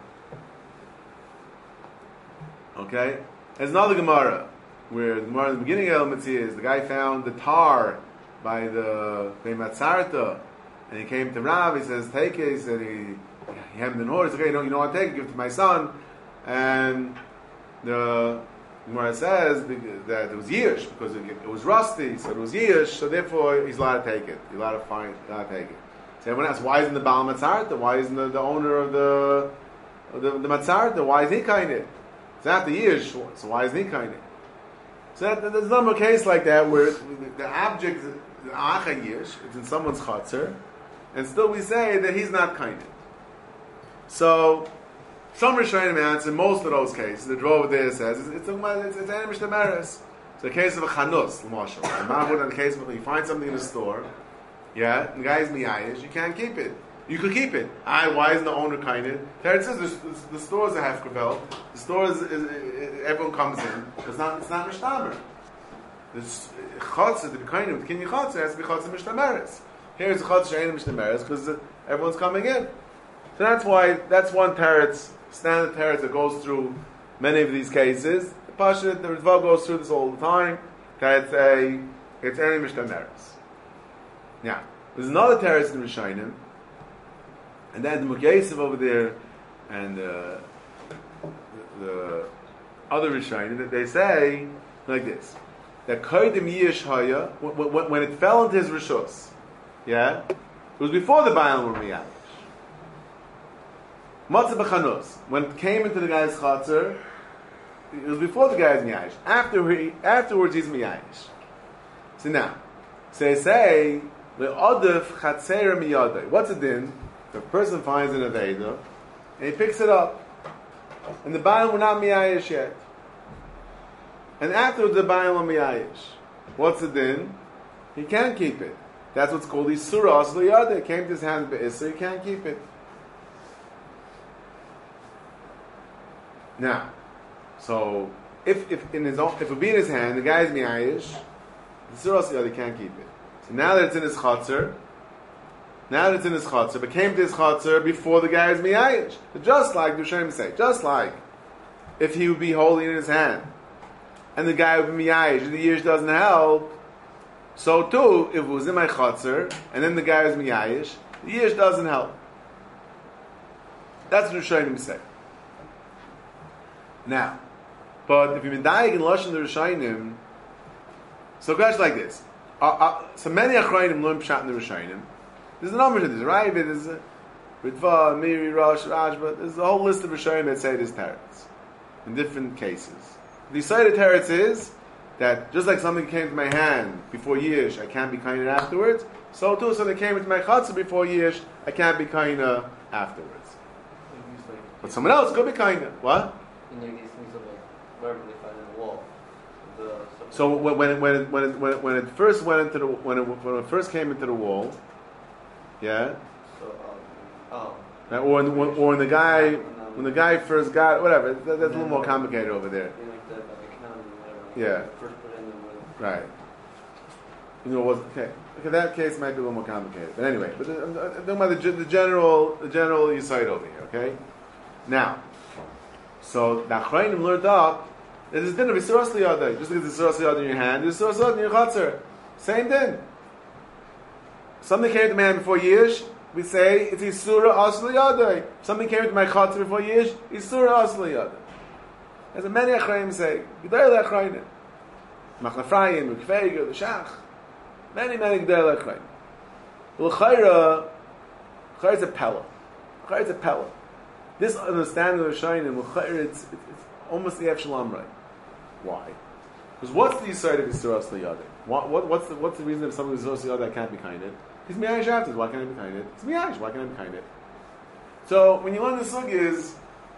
Okay, there's another Gemara where the Gemara in the beginning of El Metzias, the guy found the tar by the Matzarta, and he came to Rav. He says, "Take it." He said, "He." He hemmed and horse. Okay, you know, you know what? Take it, give it to my son. And the Gemara says that it was Yish because it, it was rusty, so it was Yish. So therefore, he's allowed to take it. He's allowed to find, allowed to take it. So everyone asks, why isn't the Baal Matzarta? Why isn't the, the owner of the of the, the Matzarta? Why is he kind of? It's not the Yish, so why is he kind of? So that, there's a number of cases like that where the, the object, the Acha Yish, it's in someone's chatzar, and still we say that he's not kind of. So, some Rishonim answer most of those cases. The Drova there says it's it's it's, it's Enish Demeres. It's a case of a chanus, l'mashal. The Mahmoud, in the case of you find something in the store, yeah, and the guy's miyayish, you can't keep it. You could keep it. I, why isn't the owner kind of? Teretz says the, the, the store is a half gravel. The store is, is, is everyone comes in. It's not. It's not mishtamer. This chotzer to be kind of kinyan chotzer has to be chotzer mishtameres. Here it's a chotzer she'ein mishtameres because everyone's coming in. So that's why that's one teretz, standard teretz that goes through many of these cases. The Pasha, the Ritva goes through this all the time. That it's a it's any mishtameres. Now there's another teretz in Rishonim. And then the Mukyesev over there, and uh, the, the other Rishonim, that they say like this: that Kodim Yish Haya, when, when it fell into his rishus, yeah, it was before the Baalim were miyayish. Matzah b'chanus, when it came into the guy's chatzar, it was before the guy's miyayish. After he, afterwards, he's miyayish. So now, so they say le'odef chatzera miyadai. What's it din? The person finds an Aveda, and he picks it up. And the Baalim were not miyayish yet. And afterwards the Baalim are miyayish. What's the din? He can't keep it. That's what's called Isura Asli Yada. It came to his hand, but Isra, he can't keep it. Now, so, if if in his own, if it would be in his hand, the guy's miyayish, Isura Asli Yada can't keep it. So now that it's in his chatzar, Now that it's in his chatzar, but came to his chatzar before the guy is miyayish. Just like the Rishonim say, just like if he would be holding in his hand, and the guy would be miyayish, and the yish doesn't help, so too, if it was in my chatzar, and then the guy is miyayish, the yish doesn't help. That's what the Rishonim say. Now, but if you've been dying in Lashon the Rishonim, so question like this. Uh, uh, so many Achrayim learn Pshat in the Rishonim. There's a number of these, right? There's Ritva, Miri, Rosh, Raj, but there's a whole list of Rishonim that say this teretz in different cases. The side of teretz is that just like something came to my hand before Yish, I can't be kind afterwards. So too, something came into my chatzah before Yish, I can't be kind afterwards. But someone else could be kind. What? In like these things of like wherever they find in the wall. The, so when when it, when it, when it, when it, when it first went into the when it, when it first came into the wall. Yeah. So, um, oh. Or in, or when the guy when the guy first got whatever, that, that's a little more complicated over there. Like the, like the canal or Yeah. whatever. First put in the right. You know, was okay. Okay, that case might be a little more complicated, but anyway. But I'm, I'm talking about the, the general the general insight over here. Okay. Now, so the Achrayim learned up that there's din of Yisuras Liyadai. Just because there's Yisuras Liyadai in your hand, there's Yisuras Liyadai in your chatzar. Same din. Something came to my hand before Yish, we say it's Isura Asli Yadai. Something came to my chatzar before Yish, Isura Asli Yadai. As many Achrayim say, G'day Achrayim, Machnafrayim, Ukfeiger, the Shach, many, many G'day Achrayim. L'chayra, L'chayra is a pella. L'chayra is a pella. This understanding of Shainim, L'chayra, it's, it's almost the Evshalom right. Why? Because what's the side of Isura Asli Yadai? What, what, what's the what's the reason if something is Isura Asli Yadai can't be kind of? He's miyayish after. Why can't I be kind of? It's miyayish. Why can't I be kind of? So when you learn the sugya is,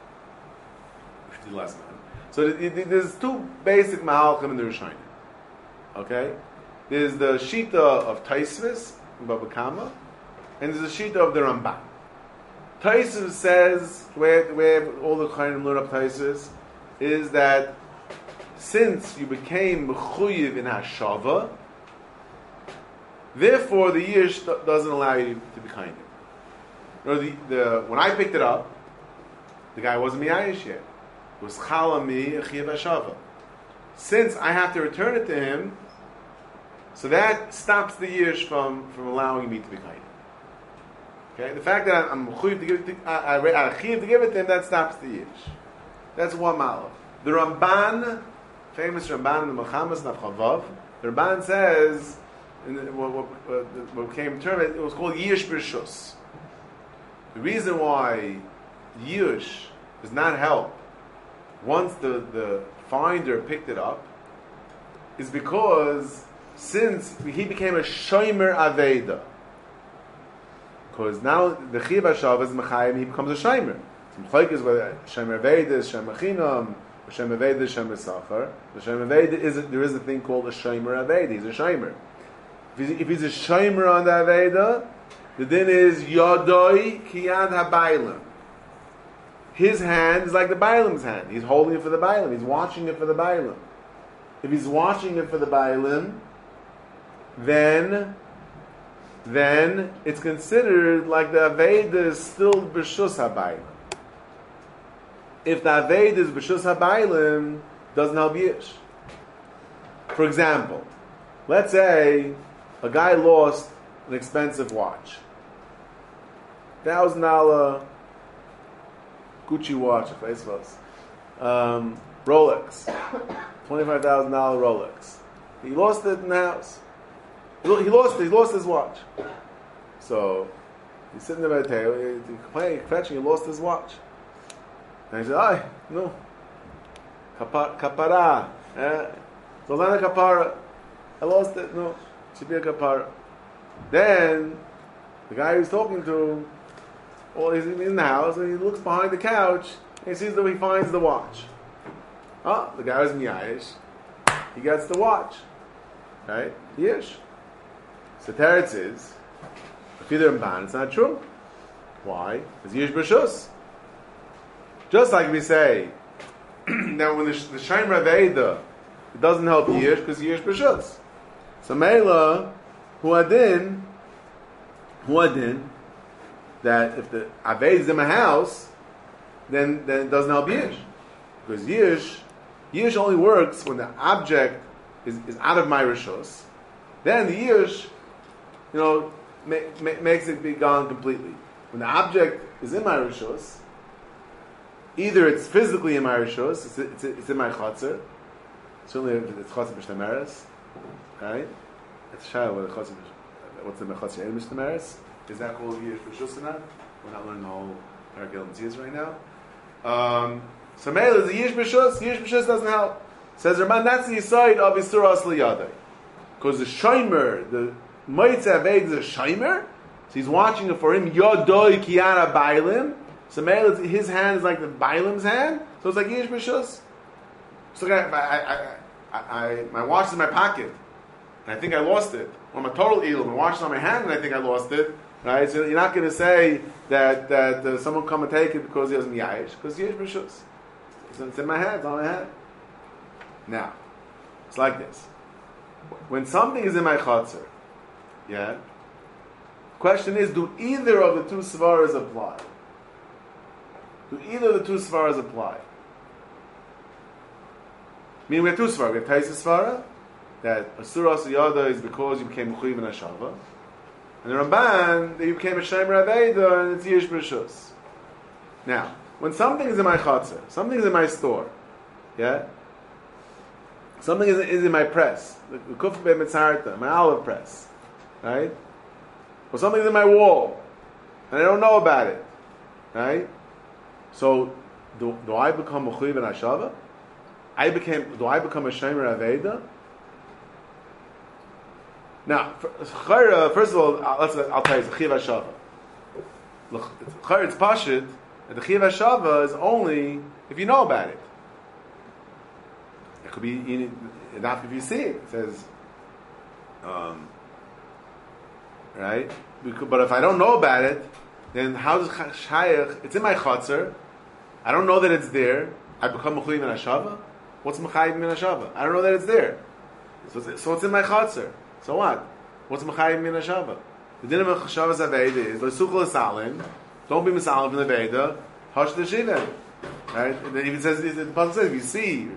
we should do last time. So there's two basic mahalchim in the Rishonim. Okay, there's the shita of Taisvis in Baba Kama, and there's the shita of the Ramban. Taisvis says where where all the Chayim learn up Taisvis is that since you became mechuyev in hashava, therefore the yish doesn't allow you to be kind. You know, the, the when I picked it up, the guy wasn't miyayish yet. It was chalami achiv hashava. Since I have to return it to him, so that stops the yish from, from allowing me to be kind. Okay, the fact that I'm mechuyev to give it to, I, I, I achiv to give it to him, that stops the yish. That's one malach. The Ramban, famous Ramban in the Milchamas Navchavav, the Ramban says, in the, what, what, what, what became term, it was called Yish B'Rishus. The reason why Yish does not help once the, the finder picked it up is because since he became a Shomer Aveda, Because now the Chiv HaShav is Mechayim, he becomes a Shomer. So Mechayim is whether Shomer Veda is Shomer Chinam, or Shomer Veda is Shomer Sachar. The Shomer Veda is, there is a thing called a Shomer Aveda. He's a Shomer. If he's, if he's a Shomer on the Aveda, the din is Yodoi Kiyad HaBailim. His hand is like the Bailim's hand. He's holding it for the Bailim. He's watching it for the Bailim. If he's watching it for the Bailim, then then it's considered like the Aveda is still B'shus HaBailim. If the Aveda is B'shus HaBailim, doesn't help Yish. For example, let's say a guy lost an expensive watch. Thousand dollar Gucci watch, if I suppose. Um, Rolex. Twenty-five thousand dollar Rolex. He lost it in the house. He lost it. He lost his watch. So he's sitting there by the table. He's complaining, fetching. He lost his watch. And he said, "Ay, no, Kapara, kapara. Eh? So not a kapara. I lost it. No, it should be a kapara." Then the guy he's talking to, well, he's in the house and he looks behind the couch and he sees that he finds the watch. Oh, the guy was miyayish. He gets the watch, right? Yish. So Teretz is, if either Ramban, it's not true. Why? It's Yish B'Shus. Just like we say, that when the, the Shomer Aveda, it doesn't help Yish because Yish B'Shus. So Meila, Huadin, Huadin, that if the Aveda is in my house, then, then it doesn't help Yish. Because Yish, Yish only works when the object is, is out of my Rishus. Then the Yish, you know, ma- ma- makes it be gone completely. When the object is in my Rishus, either it's physically in my Rishus, it's, it's, it's in my Chatzar. Certainly it's Chatzar B'Shtemeres, right? It's Shai, what the Chatzar, what's in the Chatzar in B'Shtemeres? Is that called Yish B'Shus or not? We're not learning the whole Paragil Mitzvahs right now. Um, so Meil is a Yish B'Shus. Yish B'Shus doesn't help. Says Ramban, that's the side of Isur Asli Yadai. Because the Shomer, the Moitze Aved is a Shomer, so he's watching it for him. Yodoi Kiara Bailim. So Meil, his hand is like the Bailim's hand. So it's like Yish B'Shus. So I, I, I, I, my watch is in my pocket, and I think I lost it. Or I'm a total eel. My watch is on my hand, and I think I lost it. Right? So you're not going to say that that uh, someone come and take it because he has miyayish, because Yish B'Shus. It's in my hand. It's on my hand. Now, it's like this. When something is in my chatzar, yeah, question is, do either of the two svaras apply? Do either of the two svaras apply? Meaning we have two svaras. We have Taisa svara, that Asura Asiyada is because you became Mechuyev in Hashava, and the Ramban, that you became a Shomer Aveda, and it's Yish B'Shus. Now, when something is in my chatzar, something is in my store, yeah, something is, is in my press, the Kuf Be Mitzarta, my olive press, right? Or something is in my wall, and I don't know about it, right? So, do, do I become Mechuyev in Hashava? I became. Do I become a Shomer Aveda? Now, first of all, let's, I'll tell you, it's a Chiv HaShava. It's Pashit, and the Chiv HaShava is only if you know about it. It could be enough if you see it. It says, um, right? But if I don't know about it, then how does Shayach, it's in my Chatzar, I don't know that it's there, I become Mechuyev in Hashava? What's Mechayiv min Hashava? I don't know that it's there. So it's, so it's in my Chatzar. So what? What's Mechayiv min Hashava? The din of Hashava's Aveda is L'suchel Salim. Don't be Misalim from the Veda. Hush the Shiva. Right? And then even says the Pasuk says if you see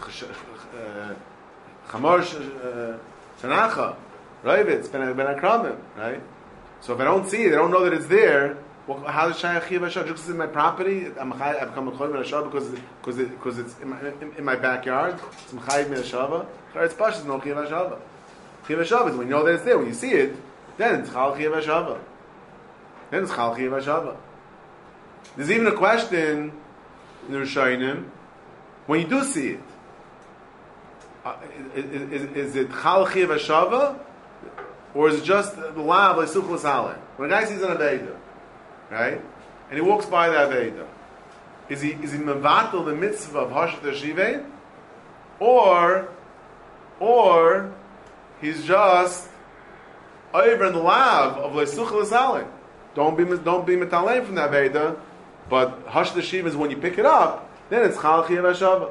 Chamor Shanacha, right? It's Ben Akramim, right? So if I don't see it, I don't know that it's there. Well, how does Shayach Chiv HaShav? Just in my property, I'm I become a Mechuyev min Hashava because because it, because it's in my, in, in my backyard. It's Mechayiv min Hashava. It's Pashas no Chiv HaShava. Chiv HaShava is when you know that it's there. When you see it, then it's Chal Chiv HaShava. Then it's Chal Chiv HaShava. There's even a question in the Rishonim when you do see it. Uh, is, is, is it Chal Chiv HaShava or is it just the Lav L'suchel Salim? When a guy sees an Aveda, right, and he walks by the Aveda, is he is he mevatel the mitzvah of Hashat Hashiveh, or or he's just over in the lav of Leisuch L'Salim? Don't be don't be metalem from the Aveda, but Hashat Hashiveh is when you pick it up, then it's Chal Chiyav Hashava.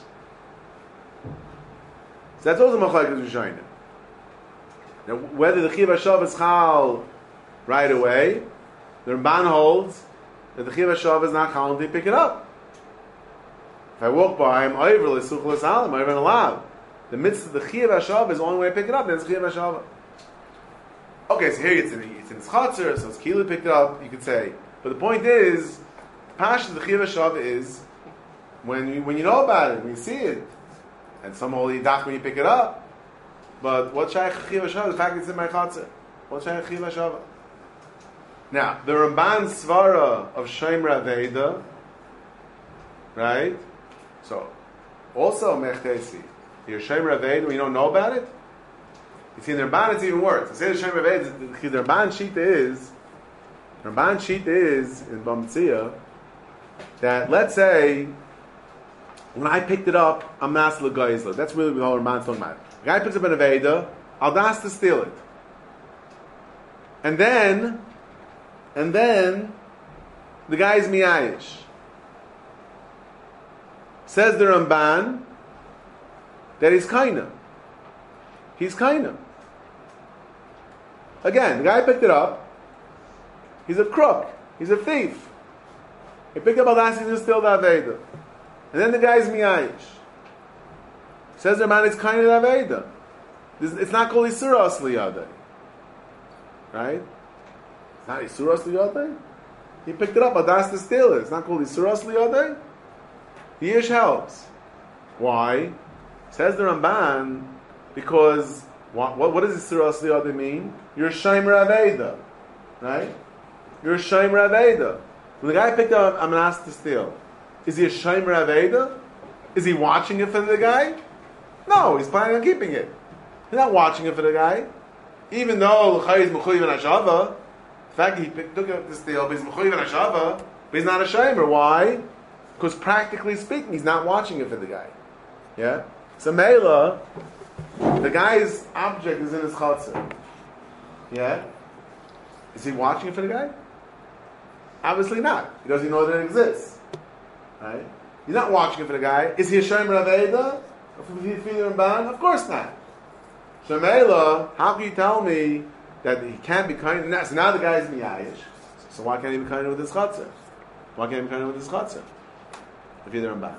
So that's also Machlekes Rishonim. Now, whether the Chiyav Hashava is Chal right away, the Ramban holds that the Chiyav Hashava is not Chal until you pick it up. If I walk by, I'm over L'Such L'Salim, over in a lab. The mitzvah, the Chiyav Hashava is the only way I pick it up, then it's Chiyav Hashava. Okay, so here it's in it's in Chatzar, so it's Kili picked it up, you could say. But the point is, the passion of the Chiyav Hashava is when you, when you know about it, when you see it, and some holy dach when you pick it up. But what Shaykh Chiyav Hashava? The fact it's in my Chatzar. What Shaykh Chiyav Hashava? Now, the Ramban Svara of Shomer Aveda, right? So, also Mechtesi, your Shomer Aveda, when you don't know about it, you see in the Ramban it's even worse. I say the Shomer Aveda, the Ramban Shita is, the Ramban Shita is, in Bamtzia, that let's say, when I picked it up, I'm Nasla Geisler. That's really what the Ramban's talking about. The guy picks up an Aveda, I'll das to steal it. And then, and then, the guy's miyayish. Says the Ramban that he's kaina. He's kaina. Again, the guy picked it up. He's a crook. He's a thief. He picked up Al-Dasi to steal the Aveda. And then the guy's miyayish. Says the Ramban it's kaina the Aveda. It's not called Isuras Liyadeh. Right? It's not Isuras Liyadeh. He picked it up, Adas to steal it. It's not called Isuras Liyadeh. The Yish helps. Why? Says the Ramban, because what, what, what does Isuras Liyadeh mean? You're Shomer Aveda. Right? You're Shomer Aveda. When the guy picked up, I'm asked to steal. Is he a Shomer Aveda? Is he watching it for the guy? No, he's planning on keeping it. He's not watching it for the guy. Even though L'chai is Mechuyev and Hashava, the fact that he picked, took up the steal, but he's Mechuyev and Hashava, but he's not a Shomer. Why? Because practically speaking, he's not watching it for the guy. Yeah? So Mela, the guy's object is in his Chatzar. Yeah? Is he watching it for the guy? Obviously not. He doesn't know that it exists. Right? He's not watching it for the guy. Is he a Shomer Aveda? Of course not. Shemela, how can you tell me that he can't be kind? Now, so now the guy is miyayish. So why can't he be kind with his chatzah? Why can't he be kind with his chatzah? If you're the Ramban.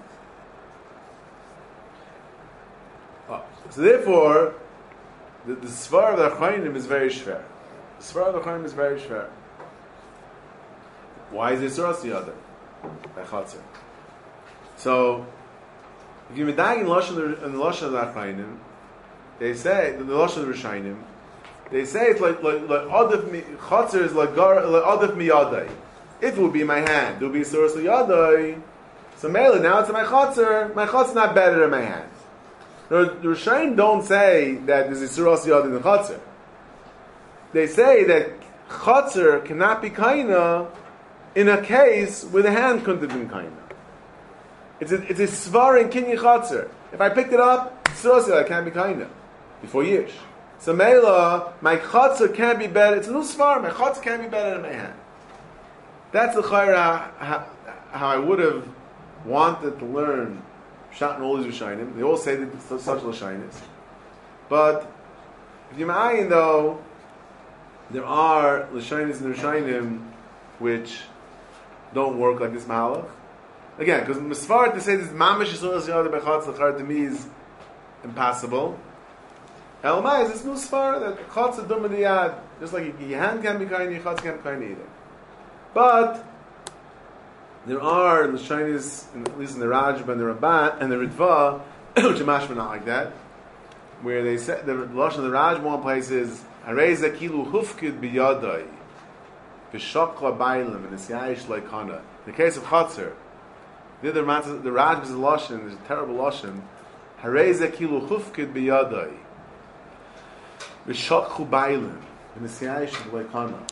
Oh. So therefore, the, the svar of the Achronim is very shver. The svar of the Achronim is very shver. Why is it Suras the other? By chatzah. So, if you medag in Lashon in the Lashon of the Achronim, they say the Lashon of the Rishonim, they say it's like like like Adif Chatzar is like gar like Adif Miyadai. If it would be in my hand, it would be Suras Liyadai. So Mela, now it's in my Chatzar. My Chatzar is not better than my hand. The, the Rishonim don't say that there's a Suras Liyadai in the Chatzar. They say that Chatzar cannot be kaina in a case where the hand couldn't have been kaina. It's a, it's a svar in kinyi chatzar. If I picked it up, I can't be kaina before yish. So Mela, my chatzar can't be better. It's a new svar. My chatzar can't be better than my hand. That's the chayra how, how I would have wanted to learn Pshat and all these Rishonim. They all say that it's such Lashonis. But if you're ma'ayin though, there are Lashonis and Rishonim which don't work like this mahalach. Again, because Misfar to say this mamish yisuras yada bechatz l'char to me is impossible. Elamai is this Misfar that chatz a dum yad, just like your hand can be kind, your chatz can't be kind either. But there are the Shainis, at least in the Rajba and the Ramban and the Ritva, which are mashma not like that, where they say the lashon of the Rajba one place is hareza kilu hufkid biyadai v'shakla bailim and esyayish leikana. In the case of chatzar. The other the Rajb is a lashon. There's a terrible lashon. Hareza kilu hufkid biyadai v'shakchu bailim v'nesyayish leikana.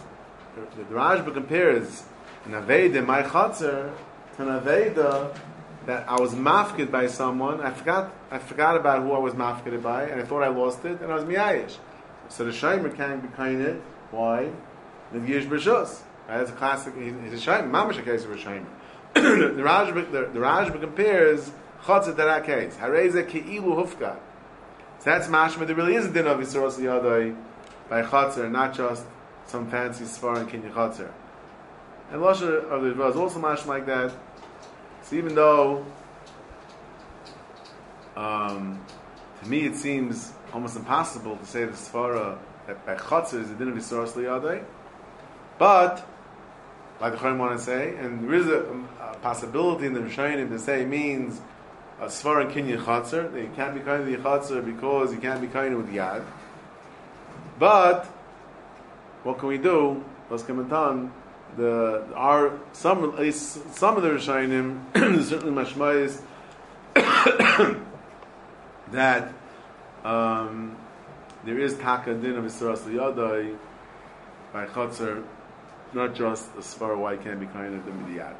the, the Rashba compares an Aveda, my Chatzar, to an Aveda that I was mafked by someone. I forgot I forgot about who I was mafked by, and I thought I lost it, and I was miyayish. So the Shaimer can't be kind of, why? The Yish B'Shus. That's a classic, he's a Shaimer, Mamash a case of a Shaimer. The Rashba the, the Rashba compares Chatzar to that case. Hareze Ke'ilu Hufka. So that's mashma. There really is a din of Yisros Yadai by Chatzar, not just some fancy Sfar and Kinyan Chatzar. And Lashon of the Dvar is also mashma like that. So even though, um, to me it seems almost impossible to say the Sfara that by Chatzar is a din of Yisros Yadai, but like the Chayim want to say, and there is a, a possibility in the Rishonim to say it means a Svar and Kinyan Chatzar. You can't be kind of the Chatzar because you can't be kind with Yad. But what can we do? Let's comment on the our some at least some of the Rishonim certainly mashmayis that um, there is taka din of Yisras Yadai by Chatzar, not just a Svar why it can't be kind of the Midiyad.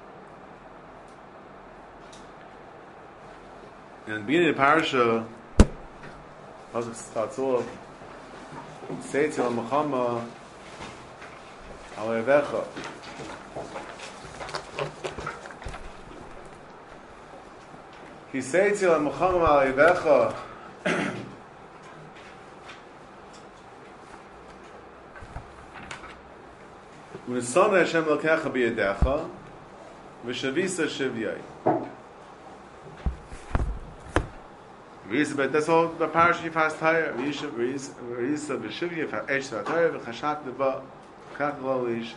And at the beginning of the parasha, Pasuk starts off, Say to Al-Muchama Al-Evecha. He says to Al-Muchama Al-Evecha, U'nisana Hashem L'kecha b'yedecha, v'shavisa shivyai. That's all the parasha fast higher. Risa b'shivya fa'esh v'atayr v'chashak deva chak lo leisha.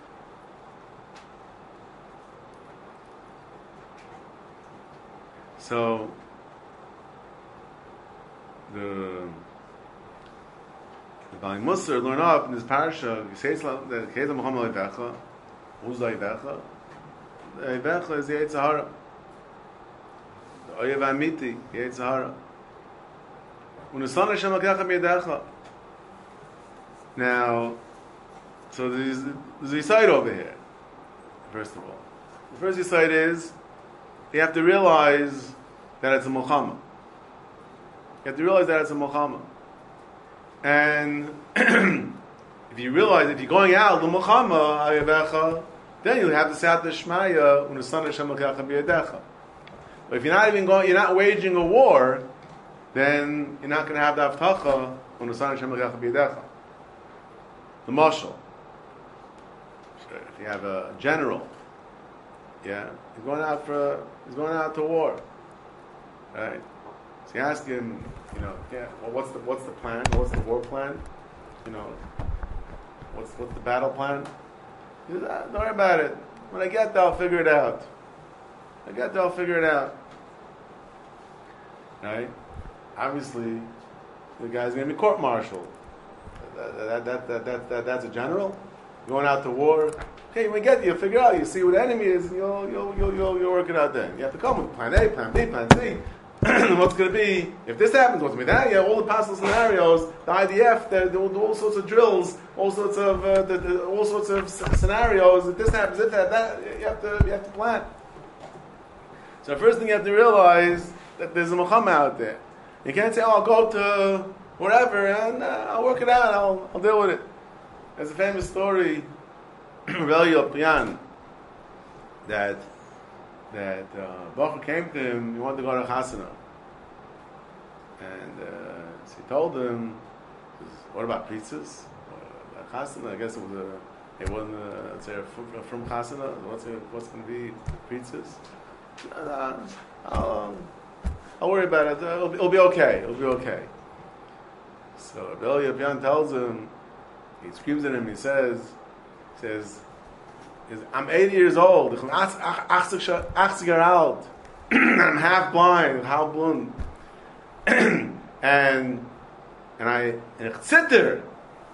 So the the Bali Musar learn up in this parasha. He says that Kedem Muhammad Levecha. Who's Levecha? Levecha is the Yetzer Hara. Oyev Amiti, Yetzer Hara. U'nisana Hashem L'kecha b'yedecha. Now, so there's, there's a side over here. First of all, the first side is you have to realize that it's a Muhammad. You have to realize that it's a Muhammad. And if you realize if you're going out the Muhammad Ayevecha, then you have to say out the Shmaya U'nisana Hashem L'kecha b'yedecha. But if you're not even going, you're not waging a war, then you're not going to have the Avtacha U'nisana Hashem L'kecha b'yedecha. The marshal. So if you have a general, yeah, he's going out for he's going out to war, right? So you ask him, you know, yeah, well, what's the what's the plan? What's the war plan? You know, what's what's the battle plan? He says, ah, don't worry about it. When I get there, I'll figure it out. I get there, I'll figure it out. Right? Obviously, the guy's going to be court-martialed. That, that, that, that, that, that, that's a general going out to war. Okay, when you get there, you'll figure out. You see what the enemy is, and you'll you'll you'll you'll, you'll work it out then. You have to come with plan A, plan B, plan C. What's going to be if this happens? What's going to be that? Yeah, all the possible scenarios. The I D F, they will do all sorts of drills, all sorts of uh, the, the, all sorts of scenarios. If this happens, if that, that you have to you have to plan. So the first thing you have to realize that there's a Muhammad out there. You can't say, "Oh, I'll go to wherever and uh, I'll work it out. I'll I'll deal with it." There's a famous story, Relio Pian, that that uh, Baruch came to him. He wanted to go to Chasana, and uh, so he told him, "What about pizzas? Uh, Chasana? I guess it was a it wasn't a, it's a, from, from Chasana. What's it, what's going to be pizzas?" Uh, I'll, I'll worry about it. It'll, it'll be okay. It'll be okay. So Rabbi Yapian tells him, he screams at him, he says, he says, I'm eighty years old. I'm half blind, half blind. and and I and sit there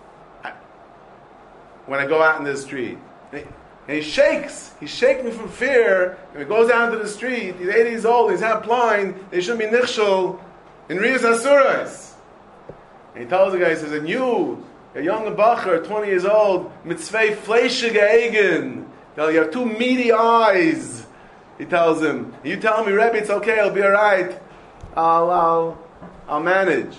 when I go out in the street. And he shakes. He shakes me from fear. And he goes down to the street. He's eighty years old. He's half blind. They shouldn't be nichshel in Riyas Asurais. And he tells the guy, he says, and you, A young bacher, twenty years old, mitzvei fleishige eigen. You have two meaty eyes. He tells him, you tell me, Rebbe, it's okay, it'll be all right. I'll, I'll, I'll manage.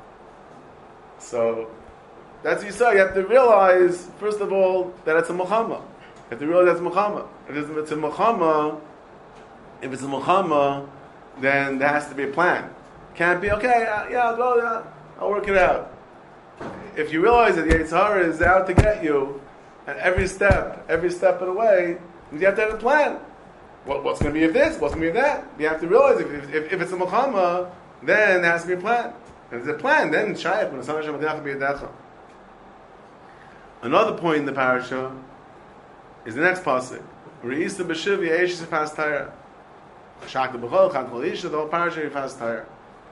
So, that's what you say. You have to realize, first of all, that it's a Muhammad. You have to realize that's Muhammad. If it's a Muhammad, if it's a Muhammad, then there has to be a plan. Can't be, okay, uh, yeah, I'll go, yeah, I'll work it out. If you realize that the Yetzer Hara is out to get you, and every step, every step of the way, you have to have a plan. What, what's going to be of this? What's going to be of that? You have to realize if, if, if it's a Muhammad, then there has to be a plan. And if there's a plan, then Shayach, when the Son of Hashem, have to be a Decha. Another point in the parasha is the next pasuk. Re'isa b'shiv ye'esh yifas Torah. Shakta b'chol, chad kol isha, the whole parasha yifas Torah.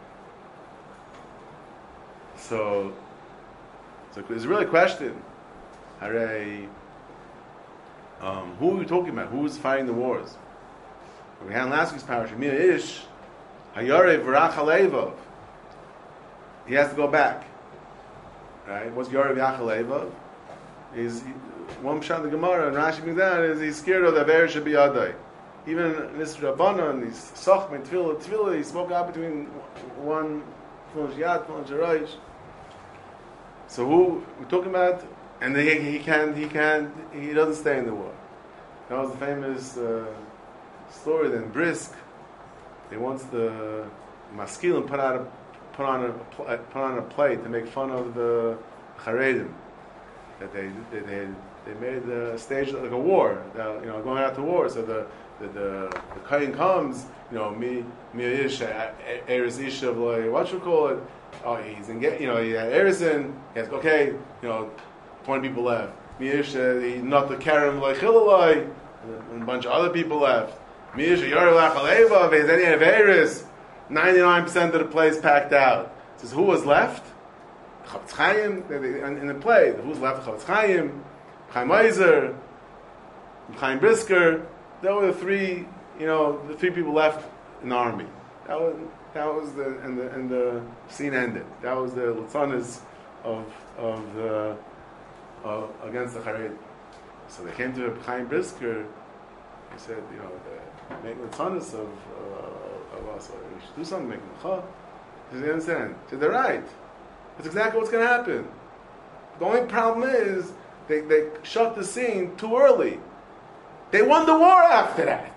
So, so there's really a question. Hooray, um, who are we talking about? Who is fighting the wars? We had in last week's parasha, Mir Ish, Hayare V'rach Halevov. He has to go back. Right? What's Yare V'rach Halevov? He's, he, one pshat in the Gemara, and Rashi brings down, is he's scared of the Aver Shebiyadai. Even in this Rabbanon, he's Sochme, Tefillah, Tefillah, he spoke out between one Tefillah Yad, Tefillah Shiraish. So who we're talking about? And he, he can't, he can't, he doesn't stay in the war. That was the famous uh, story. Then Brisk, they once the Maskilim put out a, put on a put on a plate to make fun of the Charedim. That they they they, they made the stage like a war. Uh, you know, going out to war. So the the the, the Kohen comes. You know, me me ish eres ish of like what you call it. Oh, he's in get. You know, he had Erison. He has okay. You know. twenty people left. Miyish, uh, not the Karen like Chilalai, and a bunch of other people left. Miyish, Yori Lachaleva, if there's any Averis, ninety-nine percent of the place packed out. It says, who was left? Chavetz Chaim, in the play, who's left? Chavetz Chaim, Chaim Eiser, Chaim Brisker. There were the three, you know, the three people left in the army. That was, that was the, and the, and the scene ended. That was the Latzanas of, of the, Uh, against the Charedim. So they came to Chaim Brisker. He said, you know, make the tzanus of, uh, of us. We should do something, make mecha. He said, you understand? He said, they're right. That's exactly what's going to happen. The only problem is they, they shut the scene too early. They won the war after that.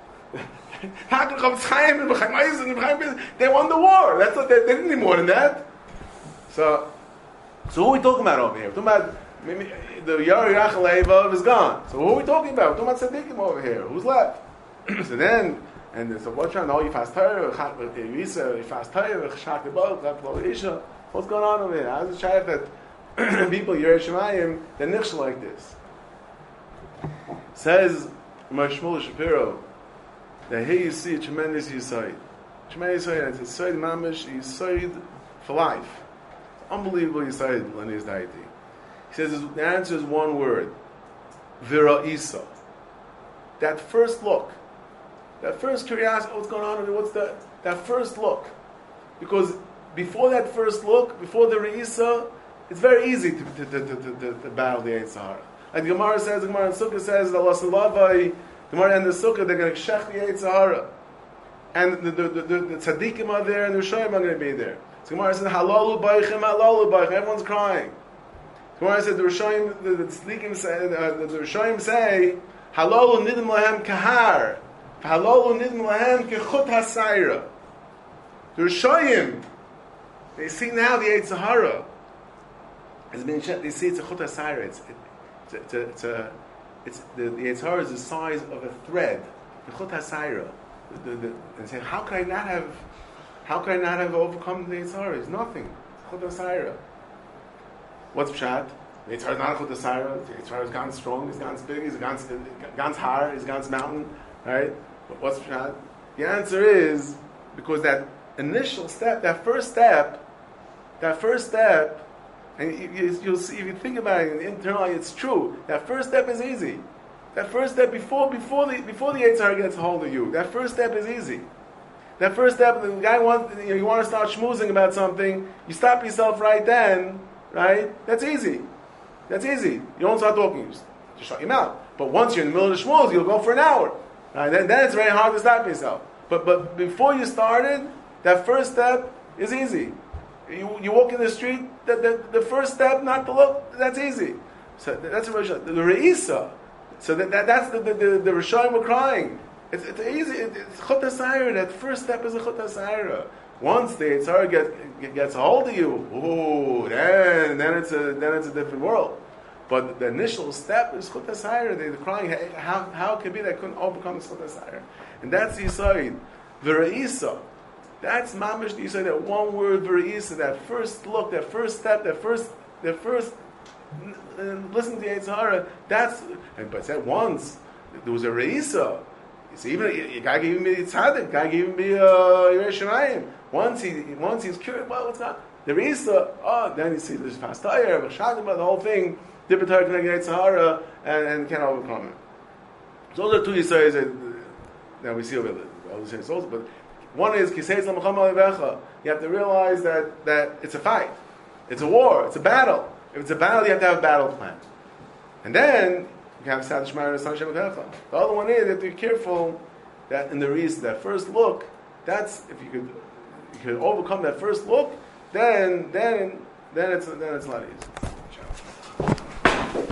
They won the war. That's what they, they didn't need more than that. So, so who are we talking about over here? We're talking about maybe the Yari Rachel is gone. So who are we talking about? We're talking about Tzaddikim over here. Who's left? So then, and so what's trying? Oh, you fast Torah, you fast Torah, what's going on over here? How's it shaykh that people Yerei Shemayim they're nichshel like this? Says Moshe Shmuel Shapiro that here you see a tremendous yisoid, tremendous yisoid. It's a yisoid mamish, yisoid for life. Unbelievable yisoid l'nei deity. He says the answer is one word: Vira'isa. That first look, that first curiosity, what's going on? What's the that first look? Because before that first look, before the Re'isa, it's very easy to, to, to, to, to, to battle the Yetzer Hara. Like the Gemara says, the Gemara in Sukkah says, Allah Salavai, the Gemara and the Sukkah, they're going to shech the Yetzer Hara. And the, the, the, the, the tzaddikim are there, and the Rishayim are going to be there. So the Gemara says, Halalu Baichim, Halalu Baichim, everyone's crying. The Gemara says, the Rishayim, the, the tzaddikim say, uh, the, the Rishayim say, Halalu Nidim Lahem Kahar, Halalu Nidim Lahem Kechut HaSayra. The Rishayim, they see now the Yetzer Hara has been. They see it's a chut hasayra. It's it's a, it's a it's the, the Yetzer Hara is the size of a thread. The chut hasayra. The, the, the, and say, how could I not have? How could I not have overcome the Yetzer Hara? It's nothing. Chut hasayra. What's pshat? The Yetzer Hara is not a chut hasayra. The Yetzer Hara is ganz strong. He's ganz big. He's ganz ganz har. He's ganz mountain. Right? But what's pshat? The answer is because that initial step, that first step, that first step. And you, you'll see, if you think about it internally, it's true. That first step is easy. That first step before before the before the Yetzer Hara gets a hold of you. That first step is easy. That first step, the guy wants you, know, you want to start schmoozing about something. You stop yourself right then, right? That's easy. That's easy. You don't start talking. You just, just shut your mouth. But once you're in the middle of the shmuz, you'll go for an hour. Right? Then, then it's very hard to stop yourself. But but before you started, that first step is easy. You you walk in the street, the, the, the first step, not to look, that's easy. So that's the the, the reisa. So that, that that's the the, the, the Rishayim were crying. It's, it's easy. It's chut hasayra. That first step is a chut hasayra. Once the Yitzhar gets gets a hold of you, ooh, then then it's a then it's a different world. But the initial step is chut hasayra. They're crying, hey, how how can it be that I couldn't overcome chut hasayra? And that's the Yisayid, the reisa. That's mamish the Yisayid. That one word, reisa. That first look, that first step, that first that first n- listen to the Yitzhara. That's but said once there was a reisa. So even you gotta give me tzaddik, gotta give me uh, Yirei Shamayim. Once he once he's curious, well, what's not the reisa? Oh, then you see there's pastayir, the whole thing. Dibbatar connected Sahara and, and can't overcome it. So those are two Yisayis that, that we see over the other Yisayis also. But one is Kiseis Lamacham Alevecha. You have to realize that, that it's a fight, it's a war, it's a battle. If it's a battle, you have to have a battle plan. And then you have Sad Shemar and San Shem Alevecha. The other one is you have to be careful that in the reason, that first look, that's if you could you could overcome that first look, then then then it's then it's a lot easier.